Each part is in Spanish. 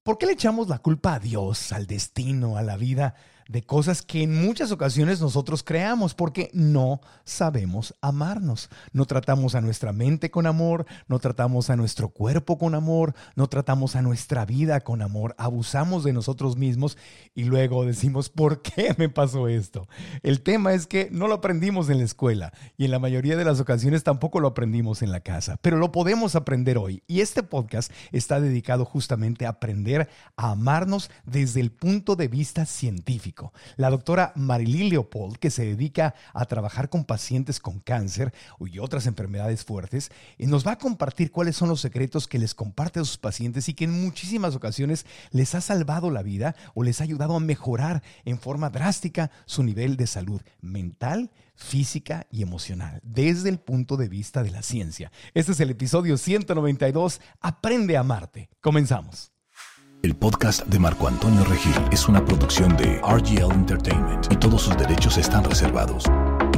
¿Por qué le echamos la culpa a Dios, al destino, a la vida, de cosas que en muchas ocasiones nosotros creamos? Porque no sabemos amarnos. No tratamos a nuestra mente con amor, no tratamos a nuestro cuerpo con amor, no tratamos a nuestra vida con amor. Abusamos de nosotros mismos y luego decimos, ¿por qué me pasó esto? El tema es que no lo aprendimos en la escuela y en la mayoría de las ocasiones tampoco lo aprendimos en la casa, pero lo podemos aprender hoy. Y este podcast está dedicado justamente a aprender a amarnos desde el punto de vista científico. La doctora Marilí Leopold, que se dedica a trabajar con pacientes con cáncer y otras enfermedades fuertes, nos va a compartir cuáles son los secretos que les comparte a sus pacientes y que en muchísimas ocasiones les ha salvado la vida o les ha ayudado a mejorar en forma drástica su nivel de salud mental, física y emocional, desde el punto de vista de la ciencia. Este es el episodio 192, Aprende a amarte. Comenzamos. El podcast de Marco Antonio Regil es una producción de RGL Entertainment y todos sus derechos están reservados.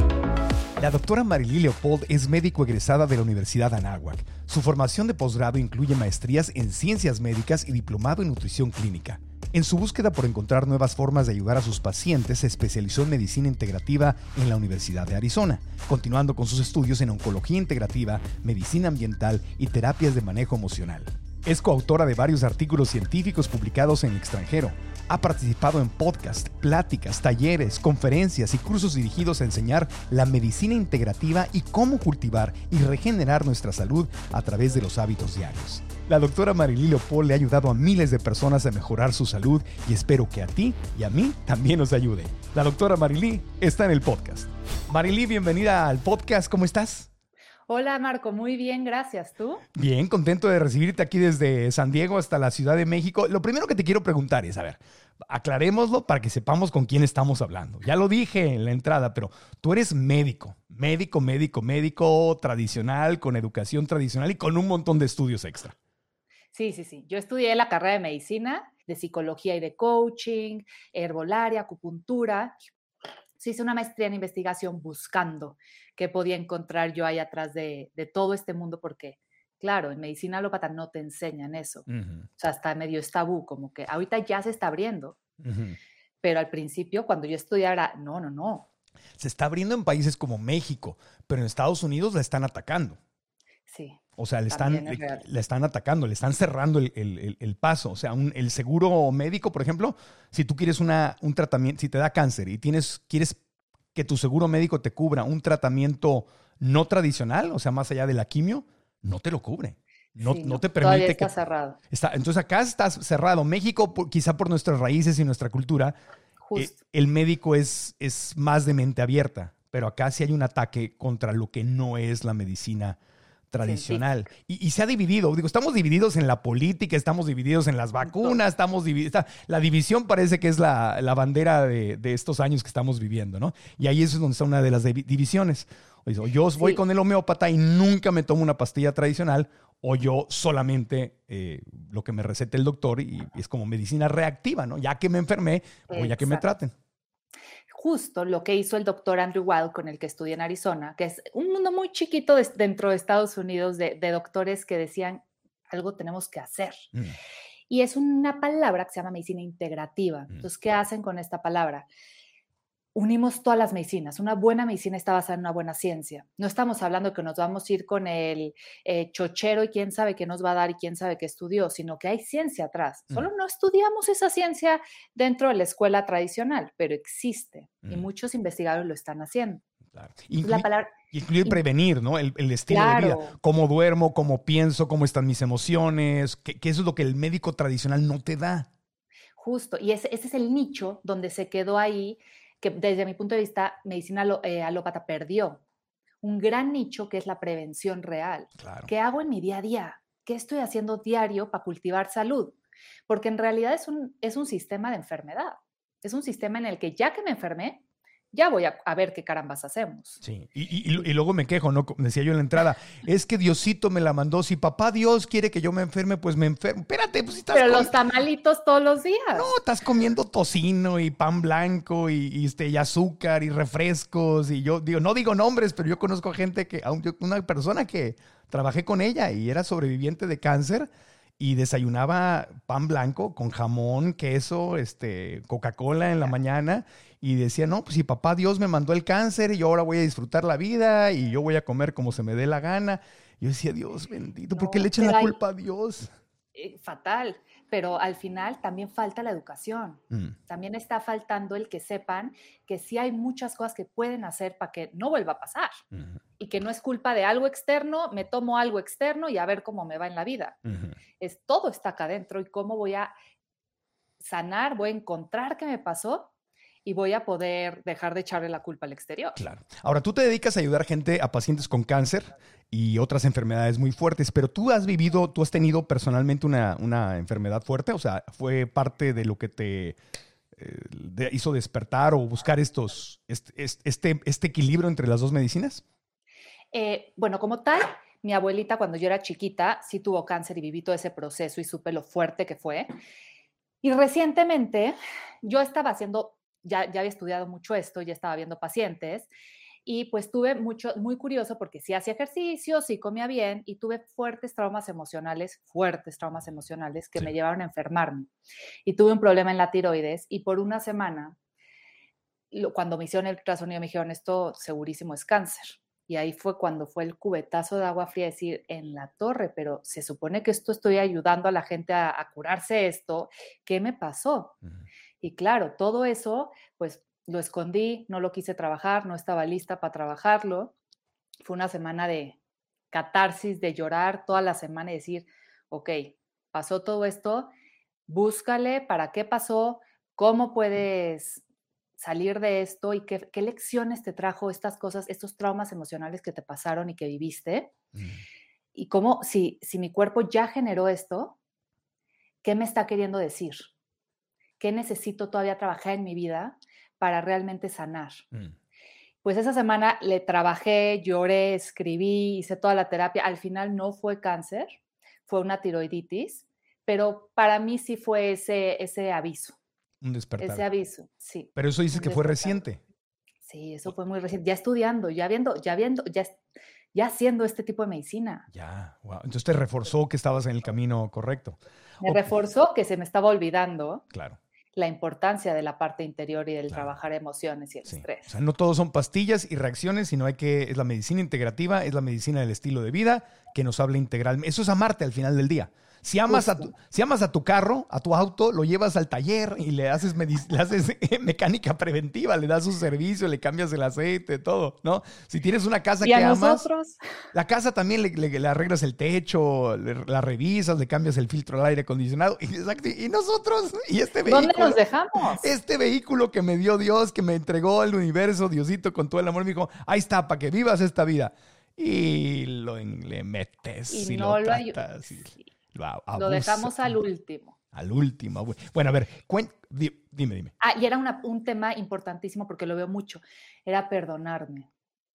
La doctora Marilí Leopold es médico egresada de la Universidad Anáhuac. Su formación de posgrado incluye maestrías en ciencias médicas y diplomado en nutrición clínica. En su búsqueda por encontrar nuevas formas de ayudar a sus pacientes, se especializó en medicina integrativa en la Universidad de Arizona, continuando con sus estudios en oncología integrativa, medicina ambiental y terapias de manejo emocional. Es coautora de varios artículos científicos publicados en el extranjero. Ha participado en podcasts, pláticas, talleres, conferencias y cursos dirigidos a enseñar la medicina integrativa y cómo cultivar y regenerar nuestra salud a través de los hábitos diarios. La doctora Marilí Leopold le ha ayudado a miles de personas a mejorar su salud y espero que a ti y a mí también nos ayude. La doctora Marilí está en el podcast. Marilí, bienvenida al podcast. ¿Cómo estás? Hola Marco, muy bien, gracias. ¿Tú? Bien, contento de recibirte aquí desde San Diego hasta la Ciudad de México. Lo primero que te quiero preguntar es, a ver, aclarémoslo para que sepamos con quién estamos hablando. Ya lo dije en la entrada, pero tú eres médico tradicional, con educación tradicional y con un montón de estudios extra. Sí. Yo estudié la carrera de medicina, de psicología y de coaching, herbolaria, acupuntura. Sí, hice una maestría en investigación buscando qué podía encontrar yo ahí atrás de todo este mundo, porque, claro, en medicina alópata no te enseñan eso. Uh-huh. O sea, hasta medio es tabú, como que ahorita ya se está abriendo. Uh-huh. Pero al principio, cuando yo estudiaba, no. Se está abriendo en países como México, pero en Estados Unidos la están atacando. Sí. O sea, la están atacando, le están cerrando el paso. O sea, el seguro médico, por ejemplo, si tú quieres un tratamiento, si te da cáncer y quieres que tu seguro médico te cubra un tratamiento no tradicional, o sea, más allá de la quimio, no te lo cubre. No te permite. Todavía está cerrado. Entonces acá está cerrado. México, quizá por nuestras raíces y nuestra cultura, el médico es más de mente abierta, pero acá sí hay un ataque contra lo que no es la medicina tradicional. Y se ha dividido. Digo, estamos divididos en la política, estamos divididos en las vacunas, estamos divididos. La división parece que es la bandera de estos años que estamos viviendo, ¿no? Y ahí es donde está una de las divisiones. O yo voy con el homeópata y nunca me tomo una pastilla tradicional, o yo solamente lo que me recete el doctor y es como medicina reactiva, ¿no? Ya que me enfermé o ya que me traten. Justo lo que hizo el doctor Andrew Weil, con el que estudié en Arizona, que es un mundo muy chiquito dentro de Estados Unidos de doctores que decían, algo tenemos que hacer. Y es una palabra que se llama medicina integrativa. Entonces, ¿qué hacen con esta palabra? Unimos todas las medicinas. Una buena medicina está basada en una buena ciencia. No estamos hablando que nos vamos a ir con el chochero y quién sabe qué nos va a dar y quién sabe qué estudió, sino que hay ciencia atrás. Solo no estudiamos esa ciencia dentro de la escuela tradicional, pero existe y muchos investigadores lo están haciendo. Claro. Incluir prevenir, ¿no? El estilo de vida. Cómo duermo, cómo pienso, cómo están mis emociones, que eso es lo que el médico tradicional no te da. Justo. Y ese es el nicho donde se quedó ahí, que desde mi punto de vista, medicina alópata perdió. Un gran nicho que es la prevención real. Claro. ¿Qué hago en mi día a día? ¿Qué estoy haciendo diario para cultivar salud? Porque en realidad es un sistema de enfermedad. Es un sistema en el que ya que me enfermé, ya voy a ver qué carambas hacemos. Sí, y luego me quejo, ¿no? Decía yo en la entrada, es que Diosito me la mandó. Si papá Dios quiere que yo me enferme, pues me enfermo. Espérate, pues si estás Pero los tamalitos todos los días. No, estás comiendo tocino y pan blanco y azúcar y refrescos. Y yo no digo nombres, pero yo conozco gente una persona que trabajé con ella y era sobreviviente de cáncer. y desayunaba pan blanco con jamón, queso, Coca-Cola en la mañana, y decía, no, pues si papá Dios me mandó el cáncer, y yo ahora voy a disfrutar la vida, y yo voy a comer como se me dé la gana. Yo decía, Dios bendito, ¿por qué le echan la culpa a Dios? Fatal, pero al final también falta la educación. También está faltando el que sepan que sí hay muchas cosas que pueden hacer para que no vuelva a pasar. Y que no es culpa de algo externo, me tomo algo externo y a ver cómo me va en la vida. Todo está acá adentro y cómo voy a sanar, voy a encontrar qué me pasó y voy a poder dejar de echarle la culpa al exterior. Claro. Ahora, tú te dedicas a ayudar gente, a pacientes con cáncer y otras enfermedades muy fuertes, pero tú has tenido personalmente una enfermedad fuerte, o sea, ¿fue parte de lo que te hizo despertar o buscar este equilibrio entre las dos medicinas? Bueno, como tal, mi abuelita cuando yo era chiquita sí tuvo cáncer y viví todo ese proceso y supe lo fuerte que fue. Y recientemente yo estaba ya había estudiado mucho esto, ya estaba viendo pacientes y pues tuve muy curioso porque sí hacía ejercicio, sí comía bien y tuve fuertes traumas emocionales que me llevaron a enfermarme. Y tuve un problema en la tiroides y por una semana, cuando me hicieron el ultrasonido me dijeron, esto segurísimo es cáncer. Y ahí fue cuando fue el cubetazo de agua fría, decir, en la torre, pero se supone que estoy ayudando a la gente a curarse esto. ¿Qué me pasó? Y claro, todo eso, pues lo escondí, no lo quise trabajar, no estaba lista para trabajarlo. Fue una semana de catarsis, de llorar toda la semana y decir, ok, pasó todo esto, búscale para qué pasó, cómo puedes salir de esto y qué lecciones te trajo estas cosas, estos traumas emocionales que te pasaron y que viviste. Y cómo, si mi cuerpo ya generó esto, ¿qué me está queriendo decir? ¿Qué necesito todavía trabajar en mi vida para realmente sanar? Pues esa semana le trabajé, lloré, escribí, hice toda la terapia. Al final no fue cáncer, fue una tiroiditis, pero para mí sí fue ese aviso. Un despertar. Ese aviso, sí. Pero eso dices que fue reciente. Sí, eso fue muy reciente. Ya estudiando, ya haciendo este tipo de medicina. Ya, wow. Entonces te reforzó que estabas en el camino correcto. Me reforzó que se me estaba olvidando. Claro. La importancia de la parte interior y del trabajar emociones y el estrés. O sea, no todo son pastillas y reacciones, sino es la medicina integrativa, es la medicina del estilo de vida que nos habla integralmente. Eso es amarte al final del día. Si amas a tu carro, a tu auto, lo llevas al taller y le haces mecánica preventiva, le das un servicio, le cambias el aceite, todo, ¿no? Si tienes una casa que amas, nosotros, la casa también le arreglas el techo, la revisas, le cambias el filtro al aire acondicionado. Y nosotros, y este vehículo. ¿Dónde nos dejamos? Este vehículo que me dio Dios, que me entregó el universo, Diosito, con todo el amor, me dijo, ahí está, para que vivas esta vida. Y le metes y no lo tratas. Lo dejamos al último. Al último. Bueno, a ver, dime. Y era un tema importantísimo porque lo veo mucho. Era perdonarme.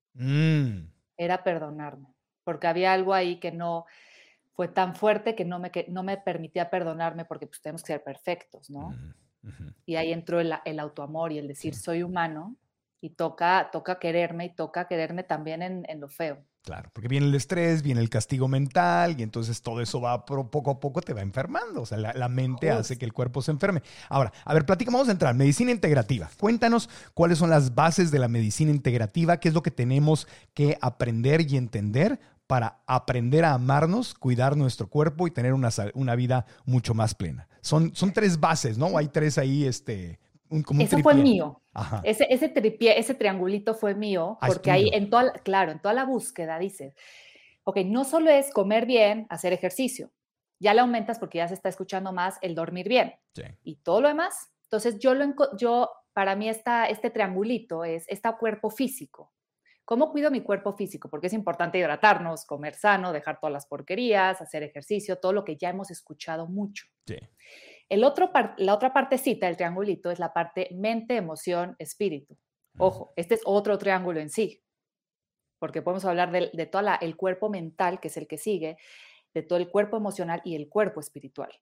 Era perdonarme. Porque había algo ahí que no fue tan fuerte que no me permitía perdonarme porque pues tenemos que ser perfectos, ¿no? Y ahí entró el autoamor y el decir, soy humano y toca quererme y toca quererme también en lo feo. Claro, porque viene el estrés, viene el castigo mental y entonces todo eso poco a poco te va enfermando. O sea, la mente hace que el cuerpo se enferme. Ahora, a ver, vamos a entrar. Medicina integrativa. Cuéntanos cuáles son las bases de la medicina integrativa, qué es lo que tenemos que aprender y entender para aprender a amarnos, cuidar nuestro cuerpo y tener una vida mucho más plena. Son 3 bases, ¿no? Hay 3 ahí, como eso fue mío. Ese triangulito fue mío, porque ahí en toda la búsqueda dices, ok, no solo es comer bien, hacer ejercicio, ya le aumentas porque ya se está escuchando más el dormir bien y todo lo demás. Entonces para mí este triangulito es cuerpo físico. ¿Cómo cuido mi cuerpo físico? Porque es importante hidratarnos, comer sano, dejar todas las porquerías, hacer ejercicio, todo lo que ya hemos escuchado mucho. Sí. La otra partecita del triangulito es la parte mente, emoción, espíritu. Ojo, este es otro triángulo en sí, porque podemos hablar de todo el cuerpo mental, que es el que sigue, de todo el cuerpo emocional y el cuerpo espiritual.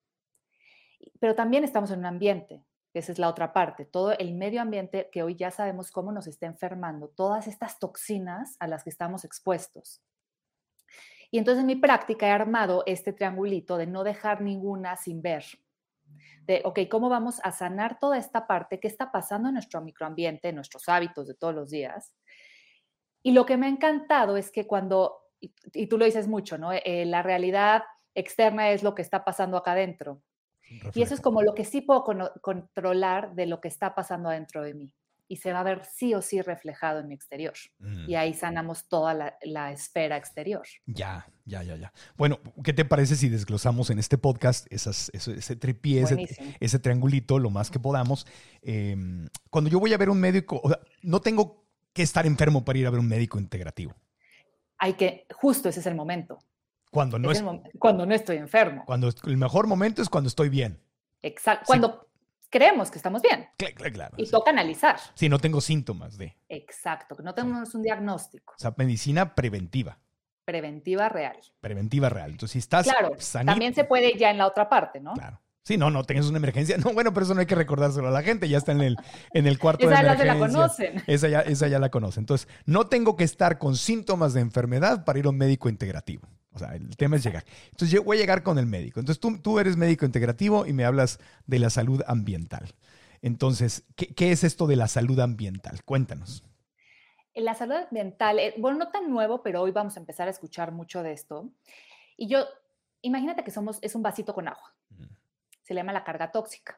Pero también estamos en un ambiente, esa es la otra parte, todo el medio ambiente que hoy ya sabemos cómo nos está enfermando, todas estas toxinas a las que estamos expuestos. Y entonces en mi práctica he armado este triangulito de no dejar ninguna sin ver. De, ok, ¿cómo vamos a sanar toda esta parte? ¿Qué está pasando en nuestro microambiente, en nuestros hábitos de todos los días? Y lo que me ha encantado es que cuando, y tú lo dices mucho, ¿no? La realidad externa es lo que está pasando acá adentro. Y eso es como lo que sí puedo controlar de lo que está pasando adentro de mí. Y se va a ver sí o sí reflejado en mi exterior. Y ahí sanamos toda la esfera exterior. Ya. Bueno, ¿qué te parece si desglosamos en este podcast ese tripié, ese triangulito, lo más que podamos? Cuando yo voy a ver un médico, o sea, no tengo que estar enfermo para ir a ver un médico integrativo. Justo ese es el momento. Cuando no estoy enfermo. El mejor momento es cuando estoy bien. Exacto. Cuando creemos que estamos bien. Claro. Y toca analizar. Sí, no tengo síntomas de. Exacto, que no tenemos un diagnóstico. O sea, medicina preventiva. Preventiva real. Entonces, si estás sanito, también se puede ya en la otra parte, ¿no? Claro. Sí, no tengas una emergencia. No, bueno, pero eso no hay que recordárselo a la gente. Ya está en el cuarto de emergencia. Esa ya la conocen. Esa ya la conoce. Entonces, no tengo que estar con síntomas de enfermedad para ir a un médico integrativo. O sea, el tema es llegar. Entonces, yo voy a llegar con el médico. Entonces, tú eres médico integrativo y me hablas de la salud ambiental. Entonces, ¿qué es esto de la salud ambiental? Cuéntanos. La salud ambiental, bueno, no tan nuevo, pero hoy vamos a empezar a escuchar mucho de esto. Y imagínate que es un vasito con agua. Se le llama la carga tóxica.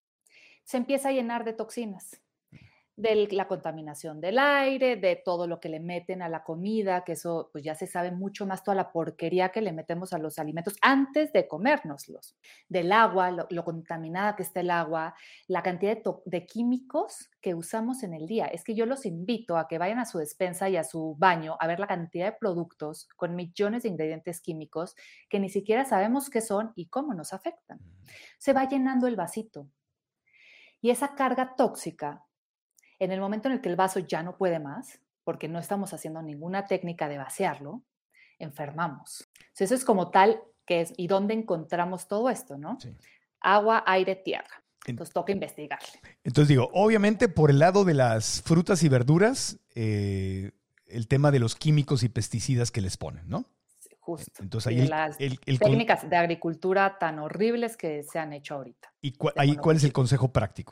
Se empieza a llenar de toxinas, de la contaminación del aire, de todo lo que le meten a la comida, que eso pues ya se sabe mucho más, toda la porquería que le metemos a los alimentos antes de comérnoslos, del agua, lo contaminada que está el agua, la cantidad de químicos que usamos en el día. Es que yo los invito a que vayan a su despensa y a su baño a ver la cantidad de productos con millones de ingredientes químicos que ni siquiera sabemos qué son y cómo nos afectan. Se va llenando el vasito. Y esa carga tóxica, en el momento en el que el vaso ya no puede más, porque no estamos haciendo ninguna técnica de vaciarlo, enfermamos. Entonces, eso es como tal que es, ¿y dónde encontramos todo esto, no? Sí. Agua, aire, tierra. Entonces, toca investigarle. Entonces, digo, obviamente, por el lado de las frutas y verduras, el tema de los químicos y pesticidas que les ponen, ¿no? Sí, justo. Entonces, ahí las técnicas de agricultura tan horribles que se han hecho ahorita. ¿Y cuál es el consejo práctico?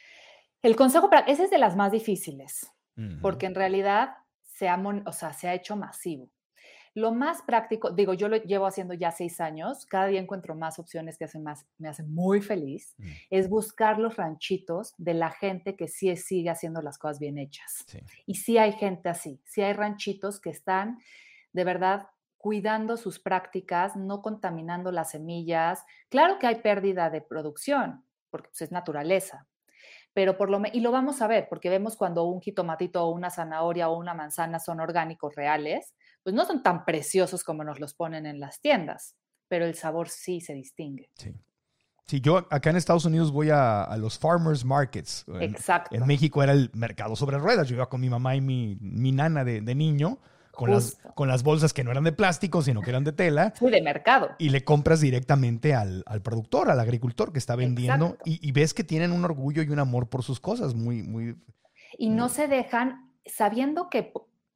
El consejo práctico, ese es de las más difíciles, porque en realidad se ha hecho masivo. Lo más práctico, digo, yo lo llevo haciendo ya 6 años, cada día encuentro más opciones que me hacen muy feliz, es buscar los ranchitos de la gente que sí sigue haciendo las cosas bien hechas. Sí. Y sí hay gente así, sí hay ranchitos que están de verdad cuidando sus prácticas, no contaminando las semillas. Claro que hay pérdida de producción, porque pues, es naturaleza. Pero y lo vamos a ver, porque vemos cuando un jitomatito o una zanahoria o una manzana son orgánicos reales, pues no son tan preciosos como nos los ponen en las tiendas, pero el sabor sí se distingue. Sí, yo acá en Estados Unidos voy a los farmers markets. Exacto. En México era el mercado sobre ruedas. Yo iba con mi mamá y mi nana de niño. Con las bolsas que no eran de plástico, sino que eran de tela. Sí, de mercado. Y le compras directamente al productor, al agricultor que está vendiendo. Y ves que tienen un orgullo y un amor por sus cosas muy, muy... Y no se dejan, sabiendo que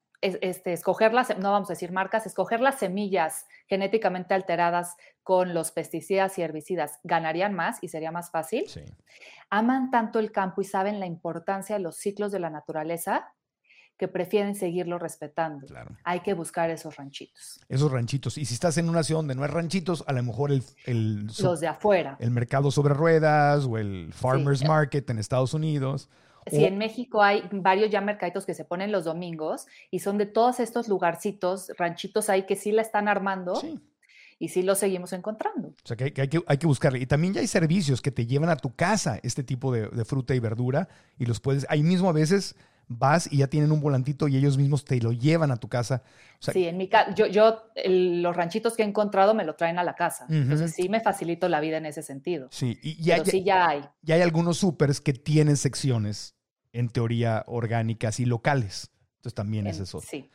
escoger no vamos a decir marcas, escoger las semillas genéticamente alteradas con los pesticidas y herbicidas ganarían más y sería más fácil. Sí. Aman tanto el campo y saben la importancia de los ciclos de la naturaleza que prefieren seguirlo respetando. Claro. Hay que buscar esos ranchitos. Esos ranchitos. Y si estás en una ciudad donde no hay ranchitos, a lo mejor los de afuera. El mercado sobre ruedas o el farmers market en Estados Unidos. Sí, en México hay varios ya mercaditos que se ponen los domingos y son de todos estos lugarcitos, ranchitos ahí que sí la están armando. Sí. Y sí lo seguimos encontrando. O sea, que hay que buscarle. Y también ya hay servicios que te llevan a tu casa este tipo de fruta y verdura y los puedes... Ahí mismo a veces... vas y ya tienen un volantito y ellos mismos te lo llevan a tu casa. O sea, sí, en mi casa, los ranchitos que he encontrado me lo traen a la casa. Entonces sí me facilito la vida en ese sentido. Sí, sí ya hay. Ya hay algunos súpers que tienen secciones, en teoría, orgánicas y locales. Entonces también es eso. Sí.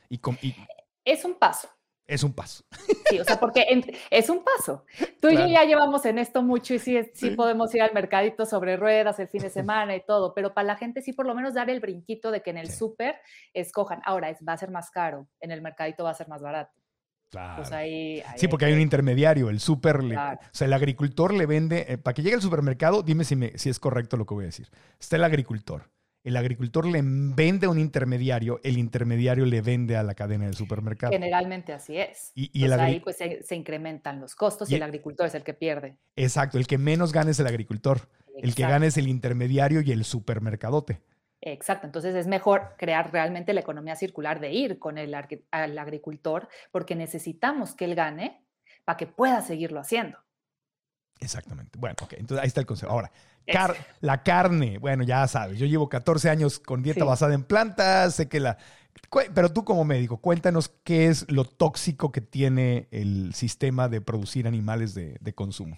Es un paso. Es un paso. Sí, o sea, porque es un paso. Tú y yo ya llevamos en esto mucho y sí podemos ir al mercadito sobre ruedas el fin de semana y todo, pero para la gente sí por lo menos dar el brinquito de que en el súper escojan. Ahora, va a ser más caro, en el mercadito va a ser más barato. Claro. Pues ahí sí, porque hay un intermediario, el Claro. o sea, el agricultor le vende, para que llegue al supermercado, dime si es correcto lo que voy a decir. Está el agricultor le vende a un intermediario, el intermediario le vende a la cadena del supermercado. Generalmente así es. Y ahí pues se incrementan los costos y el agricultor es el que pierde. Exacto, el que menos gana es el agricultor. Exacto. El que gana es el intermediario y el supermercadote. Exacto, entonces es mejor crear realmente la economía circular de ir con al agricultor porque necesitamos que él gane para que pueda seguirlo haciendo. Exactamente. Bueno, ok, entonces ahí está el consejo. Ahora, la carne, bueno, ya sabes, yo llevo 14 años con dieta basada en plantas, sé que pero tú como médico, cuéntanos qué es lo tóxico que tiene el sistema de producir animales de consumo.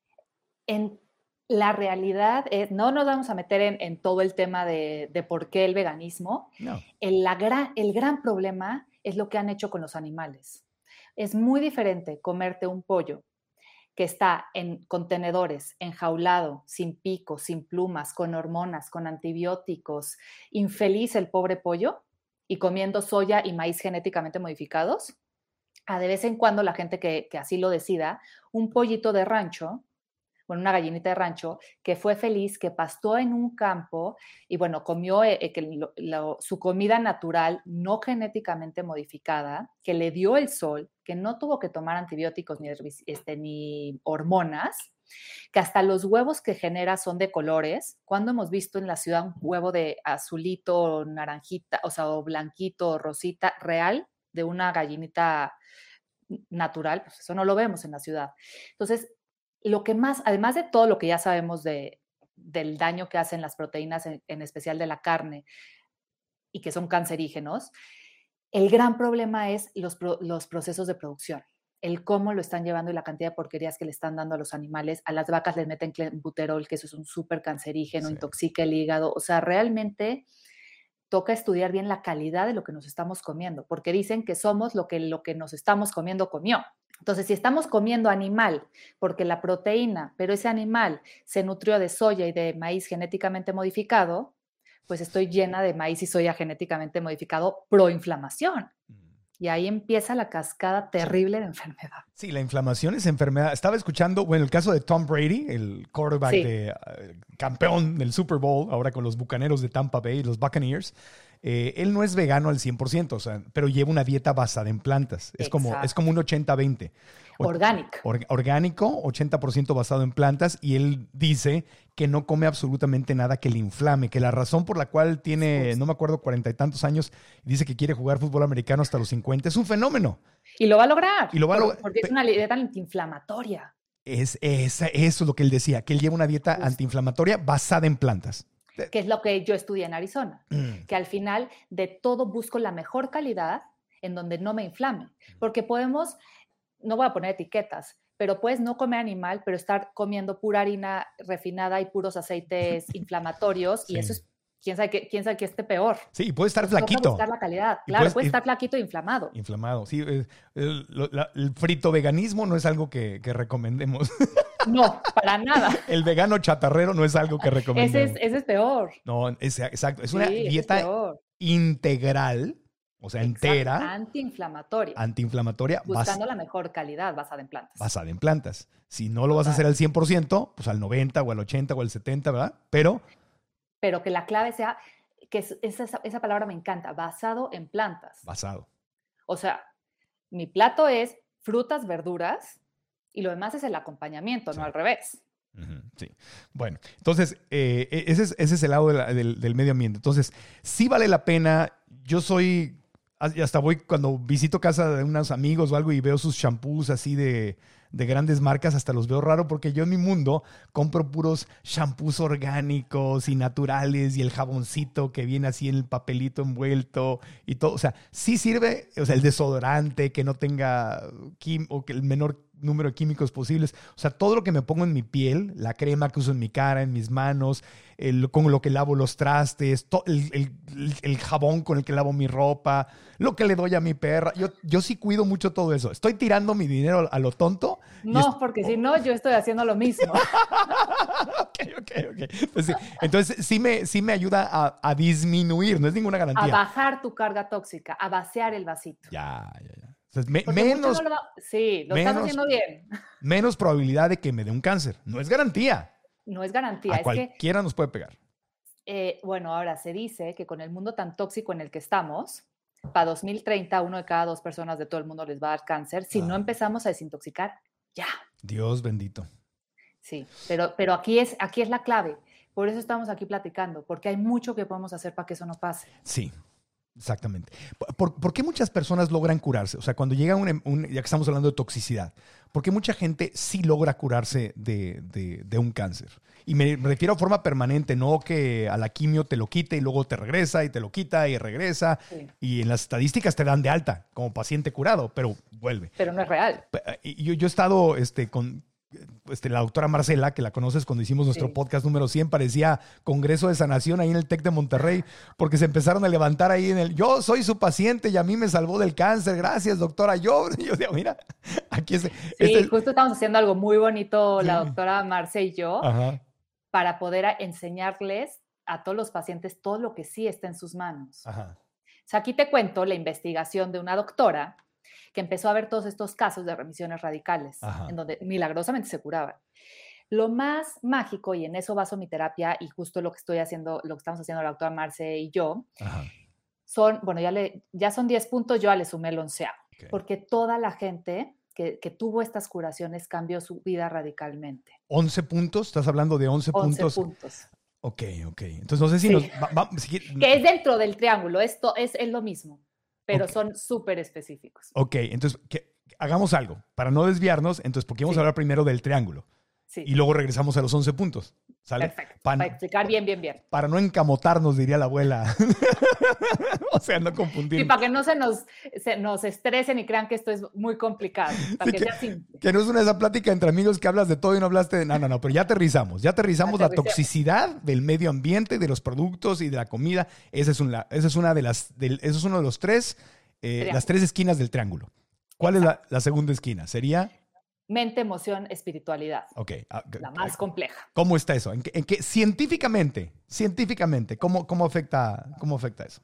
La realidad es, no nos vamos a meter en todo el tema de por qué el veganismo. No. El gran problema es lo que han hecho con los animales. Es muy diferente comerte un pollo que está en contenedores, enjaulado, sin pico, sin plumas, con hormonas, con antibióticos, infeliz el pobre pollo, y comiendo soya y maíz genéticamente modificados, a de vez en cuando la gente que así lo decida, un pollito de rancho, bueno, una gallinita de rancho, que fue feliz, que pastó en un campo y, bueno, comió su comida natural, no genéticamente modificada, que le dio el sol, que no tuvo que tomar antibióticos ni hormonas, que hasta los huevos que genera son de colores. ¿Cuándo hemos visto en la ciudad un huevo de azulito, naranjita, o blanquito, rosita, real, de una gallinita natural? Pues eso no lo vemos en la ciudad. Entonces, lo que más, además de todo lo que ya sabemos del daño que hacen las proteínas, en especial de la carne, y que son cancerígenos, el gran problema es los procesos de producción, el cómo lo están llevando y la cantidad de porquerías que le están dando a los animales. A las vacas les meten clenbuterol, que eso es un súper cancerígeno, sí. Intoxica el hígado. O sea, realmente toca estudiar bien la calidad de lo que nos estamos comiendo, porque dicen que somos lo que nos estamos comiendo comió. Entonces, si estamos comiendo animal, porque la proteína, pero ese animal se nutrió de soya y de maíz genéticamente modificado, pues estoy llena de maíz y soya genéticamente modificado proinflamación. Y ahí empieza la cascada terrible de enfermedad. Sí, la inflamación es enfermedad. Estaba escuchando, bueno, el caso de Tom Brady, el quarterback campeón del Super Bowl, ahora con los Bucaneros de Tampa Bay, los Buccaneers. Él no es vegano al 100%, o sea, pero lleva una dieta basada en plantas. Es como un 80-20. Orgánico, 80% basado en plantas, y él dice que no come absolutamente nada que le inflame, que la razón por la cual tiene, no me acuerdo, 40 y tantos años, dice que quiere jugar fútbol americano hasta los 50, es un fenómeno. Y lo va a lograr. Porque es una dieta antiinflamatoria. Eso es lo que él decía, que él lleva una dieta antiinflamatoria basada en plantas. Que es lo que yo estudié en Arizona, que al final de todo busco la mejor calidad en donde no me inflame, porque podemos, no voy a poner etiquetas, pero puedes no comer animal, pero estar comiendo pura harina refinada y puros aceites inflamatorios, sí. Y eso es, quién sabe que esté peor. Sí, y puede estar flaquito. Buscar la calidad, claro, puede estar flaquito e inflamado. Inflamado, sí. El frito veganismo no es algo que recomendemos. No, para nada. El vegano chatarrero no es algo que recomendemos. Ese es peor. No, exacto. Es una dieta integral, o sea, entera. Antiinflamatoria. Buscando la mejor calidad, basada en plantas. Basada en plantas. Si no lo vas a hacer al 100%, pues al 90 o al 80 o al 70, ¿verdad? Pero que la clave sea, que esa palabra me encanta, basado en plantas. Basado. O sea, mi plato es frutas, verduras, y lo demás es el acompañamiento, sí. No al revés. Sí. Bueno, entonces, ese es el lado del medio ambiente. Entonces, sí vale la pena. Yo soy, hasta voy cuando visito casa de unos amigos o algo y veo sus shampoos así de grandes marcas, hasta los veo raro porque yo en mi mundo compro puros shampoos orgánicos y naturales y el jaboncito que viene así en el papelito envuelto y todo. O sea, sí sirve, o sea, el desodorante que no tenga o que el menor número de químicos posibles. O sea, todo lo que me pongo en mi piel, la crema que uso en mi cara, en mis manos, con lo que lavo los trastes, el jabón con el que lavo mi ropa, lo que le doy a mi perra. Yo sí cuido mucho todo eso. ¿Estoy tirando mi dinero a lo tonto? No, porque si no, yo estoy haciendo lo mismo. Ok. Pues sí. Entonces, sí me ayuda a disminuir, no es ninguna garantía. A bajar tu carga tóxica, a vaciar el vasito. Ya. O sea, Menos, sí, lo estás haciendo bien. Menos probabilidad de que me dé un cáncer. No es garantía. No es garantía. A cualquiera nos puede pegar. Bueno, ahora se dice que con el mundo tan tóxico en el que estamos, para 2030, 1 de cada 2 personas de todo el mundo les va a dar cáncer si no empezamos a desintoxicar ya. Dios bendito. Sí, pero aquí es la clave. Por eso estamos aquí platicando, porque hay mucho que podemos hacer para que eso no pase. Sí, exactamente. ¿Por qué muchas personas logran curarse? O sea, cuando llega ya que estamos hablando de toxicidad, ¿por qué mucha gente sí logra curarse de un cáncer? Y me refiero a forma permanente, no que a la quimio te lo quite y luego te regresa y te lo quita y regresa. Sí. Y en las estadísticas te dan de alta como paciente curado, pero vuelve. Pero no es real. Yo he estado con la doctora Marcela, que la conoces cuando hicimos nuestro podcast número 100, parecía Congreso de Sanación ahí en el TEC de Monterrey, porque se empezaron a levantar ahí yo soy su paciente y a mí me salvó del cáncer, gracias doctora. Yo digo, mira, aquí es. Sí, justo estamos haciendo algo muy bonito, la doctora Marce y yo, para poder enseñarles a todos los pacientes todo lo que sí está en sus manos. O sea, aquí te cuento la investigación de una doctora que empezó a ver todos estos casos de remisiones radicales, en donde milagrosamente se curaban. Lo más mágico, y en eso baso mi terapia, y justo lo que estamos haciendo la doctora Marce y yo, son, bueno, ya son 10 puntos, yo ya le sumé el 11º, porque toda la gente que tuvo estas curaciones cambió su vida radicalmente. ¿11 puntos? ¿Estás hablando de 11 puntos? 11 puntos. Ok. Entonces, no sé si que es dentro del triángulo, esto es lo mismo. Pero son súper específicos. Ok, entonces hagamos algo. Para no desviarnos, entonces, porque vamos a hablar primero del triángulo. Sí. Y luego regresamos a los 11 puntos. ¿Sale? Perfecto. Para explicar bien. Para no encamotarnos, diría la abuela. O sea, no confundir. Y para que no se nos estresen y crean que esto es muy complicado. Para que sea simple. Que no es esa plática entre amigos que hablas de todo y no hablaste de... No, pero ya aterrizamos. Ya aterrizamos la toxicidad del medio ambiente, de los productos y de la comida. Esa es uno de los tres, las 3 esquinas del triángulo. ¿Cuál es la segunda esquina? Sería... Mente, emoción, espiritualidad. Ok. La más compleja. ¿Cómo está eso? ¿En qué científicamente, cómo afecta eso?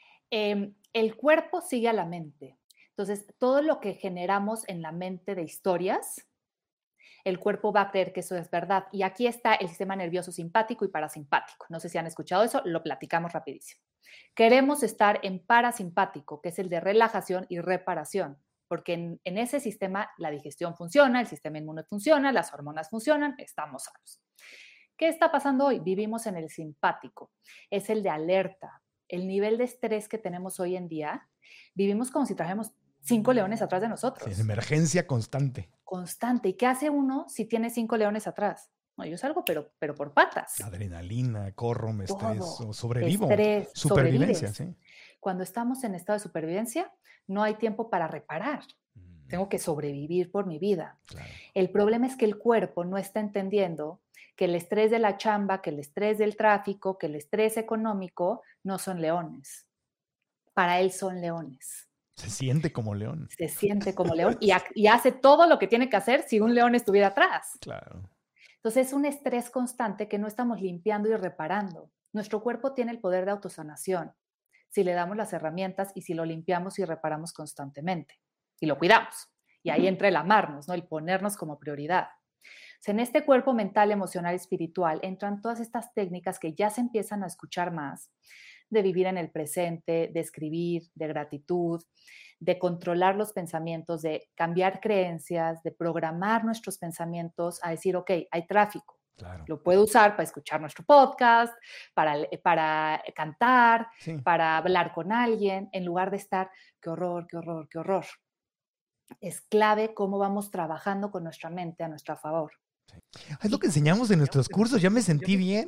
El cuerpo sigue a la mente. Entonces, todo lo que generamos en la mente de historias, el cuerpo va a creer que eso es verdad. Y aquí está el sistema nervioso simpático y parasimpático. No sé si han escuchado eso, lo platicamos rapidísimo. Queremos estar en parasimpático, que es el de relajación y reparación. Porque en ese sistema la digestión funciona, el sistema inmune funciona, las hormonas funcionan, estamos sanos. ¿Qué está pasando hoy? Vivimos en el simpático, es el de alerta. El nivel de estrés que tenemos hoy en día, vivimos como si trajéramos 5 leones atrás de nosotros. Sí, emergencia constante. Constante. ¿Y qué hace uno si tiene 5 leones atrás? No, yo salgo, pero por patas. Adrenalina, corro, me estreso, sobrevivo. Estrés, supervivencia, sí. Cuando estamos en estado de supervivencia, no hay tiempo para reparar. Tengo que sobrevivir por mi vida. Claro. El problema es que el cuerpo no está entendiendo que el estrés de la chamba, que el estrés del tráfico, que el estrés económico no son leones. Para él son leones. Se siente como león. Se siente como león y hace todo lo que tiene que hacer si un león estuviera atrás. Claro. Entonces es un estrés constante que no estamos limpiando y reparando. Nuestro cuerpo tiene el poder de autosanación si le damos las herramientas y si lo limpiamos y reparamos constantemente y lo cuidamos. Y ahí entra el amarnos, ¿no? El ponernos como prioridad. O sea, en este cuerpo mental, emocional y espiritual entran todas estas técnicas que ya se empiezan a escuchar más, de vivir en el presente, de escribir, de gratitud, de controlar los pensamientos, de cambiar creencias, de programar nuestros pensamientos a decir, ok, hay tráfico. Claro. Lo puedo usar para escuchar nuestro podcast, para cantar, sí, para hablar con alguien, en lugar de estar, qué horror, qué horror, qué horror. Es clave cómo vamos trabajando con nuestra mente a nuestro favor. Sí. Es lo que enseñamos en nuestros cursos, ya me sentí bien.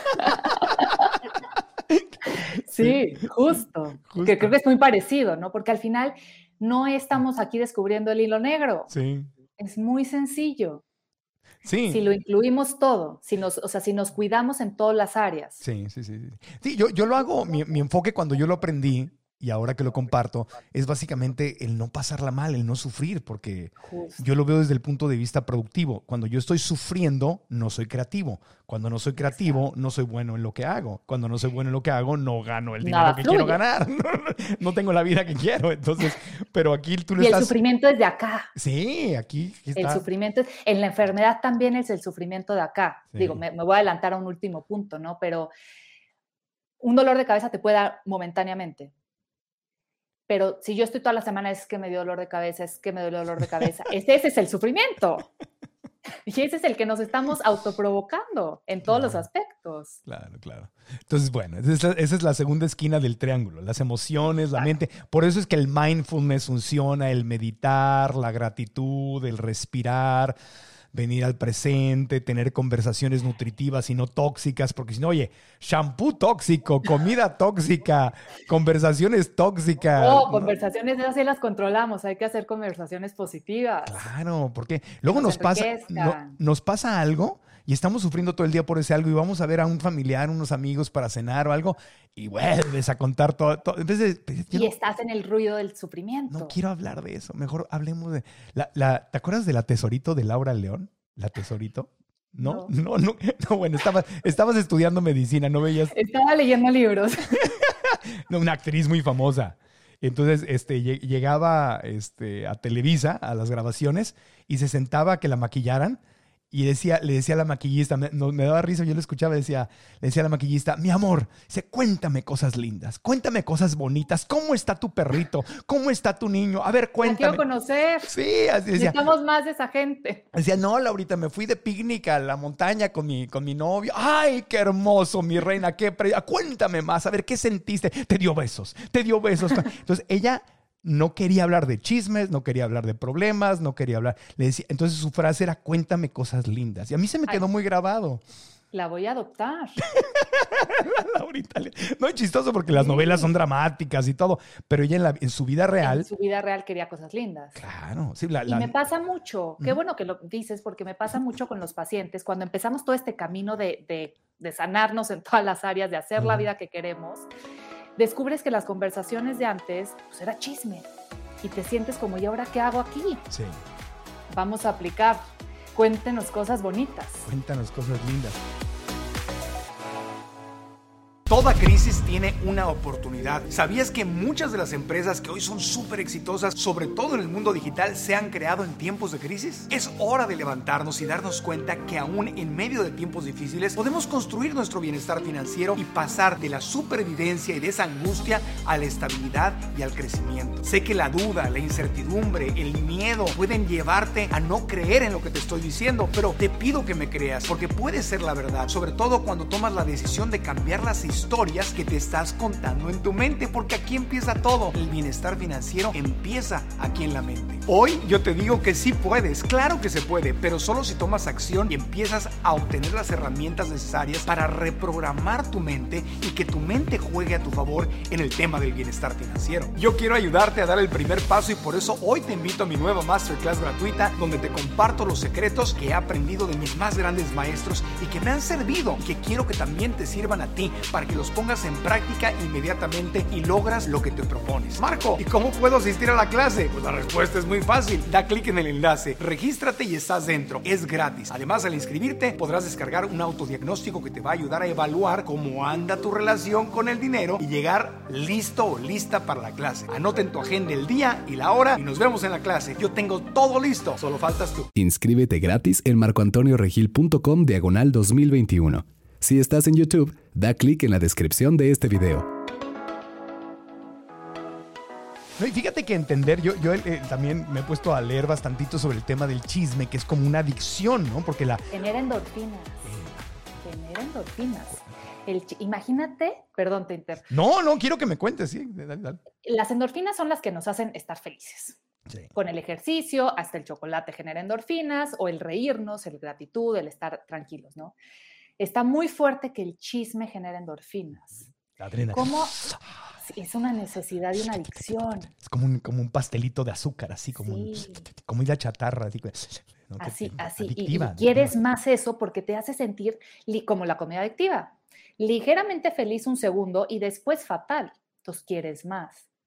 Sí, justo. Que creo que es muy parecido, ¿no? Porque al final no estamos aquí descubriendo el hilo negro. Sí. Es muy sencillo. Sí. Si lo incluimos todo, si nos cuidamos en todas las áreas. Sí, yo lo hago, mi enfoque cuando yo lo aprendí, y ahora que lo comparto, es básicamente el no pasarla mal, el no sufrir, porque Justo. yo lo veo desde el punto de vista productivo. Cuando yo estoy sufriendo, no soy creativo. Cuando no soy creativo, no soy bueno en lo que hago. Cuando no soy bueno en lo que hago, no gano el dinero Nada que fluye. quiero ganar. No tengo la vida que quiero. Entonces, pero aquí tú lo Y el estás... sufrimiento es de acá. Sí, aquí está. El sufrimiento en la enfermedad también es el sufrimiento de acá. Sí. Digo, me voy a adelantar a un último punto, ¿no? Pero un dolor de cabeza te puede dar momentáneamente. Pero si yo estoy toda la semana, es que me dio dolor de cabeza, es que me dio dolor de cabeza. Ese es el sufrimiento. Y ese es el que nos estamos autoprovocando en todos los aspectos. Claro, claro. Entonces, bueno, esa es la segunda esquina del triángulo, las emociones, la mente. Por eso es que el mindfulness funciona, el meditar, la gratitud, el respirar, venir al presente, tener conversaciones nutritivas y no tóxicas, porque si no, oye, shampoo tóxico, comida tóxica, conversaciones tóxicas. No, conversaciones esas sí las controlamos, hay que hacer conversaciones positivas. Claro, porque luego nos nos pasa algo y estamos sufriendo todo el día por ese algo y vamos a ver a un familiar, unos amigos para cenar o algo y vuelves a contar todo. Entonces, y estás en el ruido del sufrimiento. No quiero hablar de eso, mejor hablemos de... ¿Te acuerdas de La Tesorito de Laura León? ¿La Tesorito? No, bueno, estabas estudiando medicina, no veías... Estaba leyendo libros. No, una actriz muy famosa. Entonces, llegaba a Televisa, a las grabaciones, y se sentaba a que la maquillaran, y le decía a la maquillista, me daba risa, yo lo escuchaba, le decía a la maquillista, mi amor, cuéntame cosas lindas, cuéntame cosas bonitas, ¿cómo está tu perrito? ¿Cómo está tu niño? A ver, cuéntame. La quiero conocer. Sí, así decía. Necesitamos más de esa gente. Decía, no, Laurita, me fui de picnic a la montaña con mi novio. ¡Ay, qué hermoso, mi reina! Cuéntame más, a ver, ¿qué sentiste? Te dio besos. Entonces, ella no quería hablar de chismes, no quería hablar de problemas, no quería hablar. Le decía, entonces su frase era, cuéntame cosas lindas. Y a mí se me quedó muy grabado. La voy a adoptar. Laurita, no es chistoso porque las novelas son dramáticas y todo, pero ella en su vida real... En su vida real quería cosas lindas. Claro. Sí, y me pasa mucho, qué bueno que lo dices, porque me pasa mucho con los pacientes, cuando empezamos todo este camino de sanarnos en todas las áreas, de hacer la vida que queremos, descubres que las conversaciones de antes, pues era chisme. Y te sientes como, ¿y ahora qué hago aquí? Sí. Vamos a aplicar. Cuéntenos cosas bonitas. Cuéntanos cosas lindas. Toda crisis tiene una oportunidad. ¿Sabías que muchas de las empresas que hoy son súper exitosas, sobre todo en el mundo digital, se han creado en tiempos de crisis? Es hora de levantarnos y darnos cuenta que aún en medio de tiempos difíciles podemos construir nuestro bienestar financiero y pasar de la supervivencia y de esa angustia a la estabilidad y al crecimiento. Sé que la duda, la incertidumbre, el miedo pueden llevarte a no creer en lo que te estoy diciendo, pero te pido que me creas porque puede ser la verdad, sobre todo cuando tomas la decisión de cambiar las historias que te estás contando en tu mente, porque aquí empieza todo. El bienestar financiero empieza aquí en la mente. Hoy yo te digo que sí puedes, claro que se puede, pero solo si tomas acción y empiezas a obtener las herramientas necesarias para reprogramar tu mente y que tu mente juegue a tu favor en el tema del bienestar financiero. Yo quiero ayudarte a dar el primer paso y por eso hoy te invito a mi nueva masterclass gratuita donde te comparto los secretos que he aprendido de mis más grandes maestros y que me han servido y que quiero que también te sirvan a ti para que los pongas en práctica inmediatamente y logras lo que te propones. Marco, ¿y cómo puedo asistir a la clase? Pues la respuesta es muy fácil. Da clic en el enlace, regístrate y estás dentro. Es gratis. Además, al inscribirte podrás descargar un autodiagnóstico que te va a ayudar a evaluar cómo anda tu relación con el dinero y llegar listo o lista para la clase. Anota en tu agenda el día y la hora y nos vemos en la clase. Yo tengo todo listo, solo faltas tú. Inscríbete gratis en marcoantonioregil.com/2021. Si estás en YouTube, da clic en la descripción de este video. No, y fíjate que entender, yo también me he puesto a leer bastantito sobre el tema del chisme, que es como una adicción, ¿no? Porque Genera endorfinas. Imagínate, perdón, te interrumpo. No, quiero que me cuentes, sí. Dale. Las endorfinas son las que nos hacen estar felices. Sí. Con el ejercicio, hasta el chocolate genera endorfinas, o el reírnos, el gratitud, el estar tranquilos, ¿no? Está muy fuerte que el chisme genera endorfinas. ¿Cómo? Es una necesidad y una adicción. Es como un pastelito de azúcar, así como comida chatarra. Así, y quieres más eso porque te hace sentir como la comida adictiva. Ligeramente feliz un segundo y después fatal. Entonces quieres más.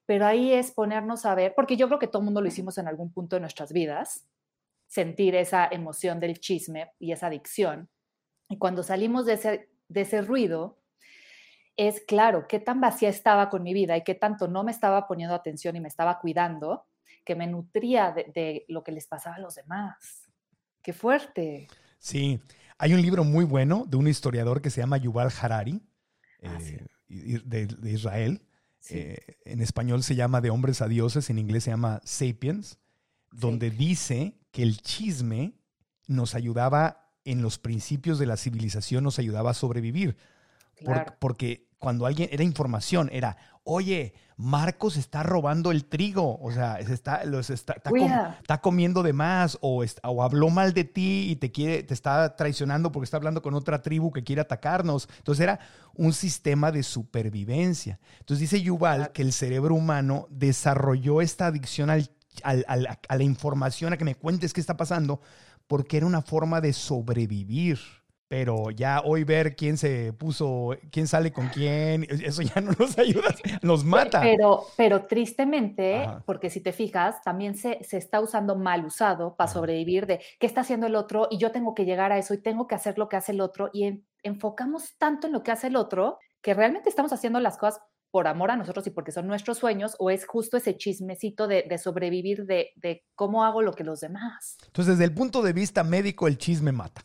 Pero ahí es ponernos a ver, porque yo creo que todo el mundo lo hicimos en algún punto de nuestras vidas, sentir esa emoción del chisme y esa adicción. Y cuando salimos de ese ruido, es claro, qué tan vacía estaba con mi vida y qué tanto no me estaba poniendo atención y me estaba cuidando, que me nutría de lo que les pasaba a los demás. ¡Qué fuerte! Sí, hay un libro muy bueno de un historiador que se llama Yuval Harari, Sí. de Israel. Sí. En español se llama De hombres a dioses, en inglés se llama Sapiens, donde dice que el chisme nos ayudaba en los principios de la civilización, nos ayudaba a sobrevivir. Claro. Porque cuando alguien era información, era, oye, Marcos está robando el trigo, o sea, está comiendo de más, o habló mal de ti y te está traicionando porque está hablando con otra tribu que quiere atacarnos. Entonces era un sistema de supervivencia. Entonces dice Yuval que el cerebro humano desarrolló esta adicción a la información, a que me cuentes qué está pasando, porque era una forma de sobrevivir. Pero ya hoy ver quién sale con quién, eso ya no nos ayuda, nos mata. Pero tristemente, Ajá. porque si te fijas, también se está usando mal usado para sobrevivir de qué está haciendo el otro y yo tengo que llegar a eso y tengo que hacer lo que hace el otro y enfocamos tanto en lo que hace el otro que realmente estamos haciendo las cosas por amor a nosotros y porque son nuestros sueños, o es justo ese chismecito de sobrevivir de cómo hago lo que los demás. Entonces, desde el punto de vista médico, el chisme mata.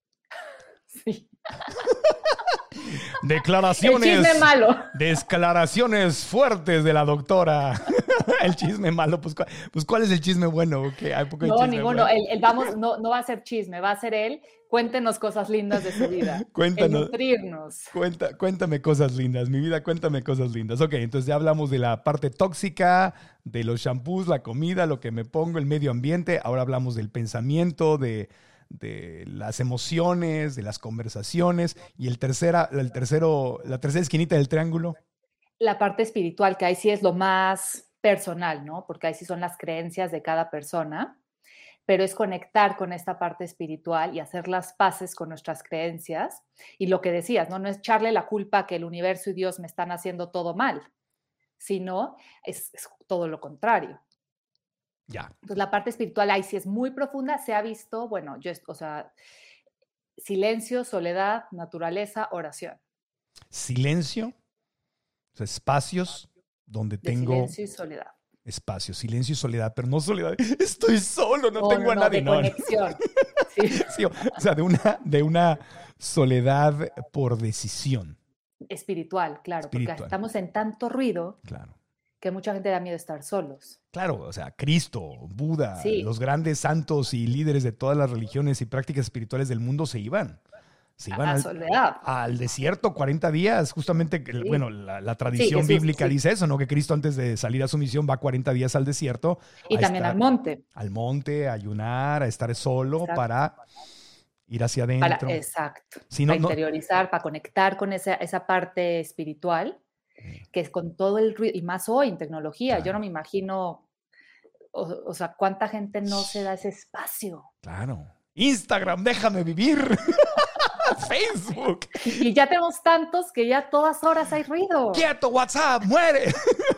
Sí. Declaraciones. El chisme malo. Declaraciones fuertes de la doctora. El chisme malo, pues ¿cuál es el chisme bueno? Okay, hay poco No, chisme ninguno. bueno. No va a ser chisme, va a ser él. Cuéntenos cosas lindas de su vida. Cuéntanos. El nutrirnos. Cuéntame cosas lindas, mi vida, cuéntame cosas lindas. Ok, entonces ya hablamos de la parte tóxica, de los shampoos, la comida, lo que me pongo, el medio ambiente. Ahora hablamos del pensamiento, de las emociones, de las conversaciones. Y la tercera esquinita del triángulo. La parte espiritual, que ahí sí es lo más personal, ¿no? Porque ahí sí son las creencias de cada persona, pero es conectar con esta parte espiritual y hacer las paces con nuestras creencias. Y lo que decías, ¿no? No es echarle la culpa a que el universo y Dios me están haciendo todo mal, sino es todo lo contrario. Ya. Entonces la parte espiritual ahí sí es muy profunda, se ha visto, silencio, soledad, naturaleza, oración. Silencio, o sea, espacios donde tengo... Silencio y soledad. Espacio, silencio y soledad, pero no soledad. Estoy solo, no tengo a nadie. De conexión. Sí. Sí, o sea, de una soledad por decisión. Espiritual, claro, porque estamos en tanto ruido, claro, que mucha gente da miedo estar solos. Claro, o sea, Cristo, Buda, sí, los grandes santos y líderes de todas las religiones y prácticas espirituales del mundo se iban al desierto 40 días, justamente, sí. Bueno, la tradición bíblica dice eso, ¿no? Que Cristo antes de salir a su misión va 40 días al desierto. Y también al monte. Al monte, a ayunar, a estar solo. Exacto. Para ir hacia adentro. Exacto, para interiorizar, para conectar con esa parte espiritual, que es con todo el ruido, y más hoy en tecnología, claro. Yo no me imagino, o sea, cuánta gente no se da ese espacio. Claro. Instagram, déjame vivir. Facebook. Y ya tenemos tantos que ya a todas horas hay ruido. ¡Quieto, WhatsApp! ¡Muere!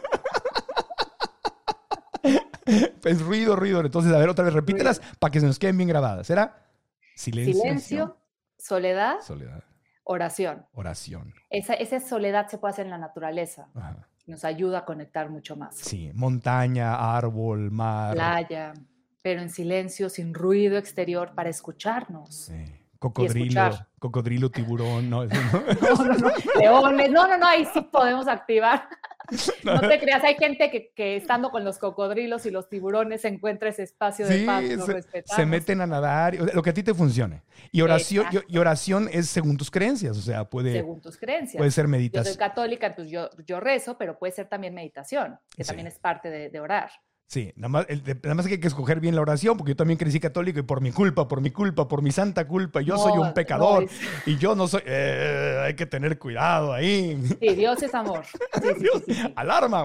Pues ruido. Entonces, a ver, otra vez, repítelas para que se nos queden bien grabadas. ¿Será? Silencio, soledad, oración. Esa soledad se puede hacer en la naturaleza. Ajá. Nos ayuda a conectar mucho más. Sí, montaña, árbol, mar. Playa, pero en silencio, sin ruido exterior, para escucharnos. Sí. Cocodrilo, tiburón, no. Leones, no, ahí sí podemos activar. No te creas, hay gente que estando con los cocodrilos y los tiburones encuentra ese espacio de paz, lo respetamos. Se meten a nadar, lo que a ti te funcione. Y oración es según tus creencias, o sea, según tus creencias. Puede ser meditación. Yo soy católica, entonces yo rezo, pero puede ser también meditación, que también es parte de orar. Sí, nada más que hay que escoger bien la oración, porque yo también crecí católico y por mi culpa, por mi santa culpa, yo soy un pecador y yo no soy... hay que tener cuidado ahí. Sí, Dios es amor. Sí. ¡Alarma!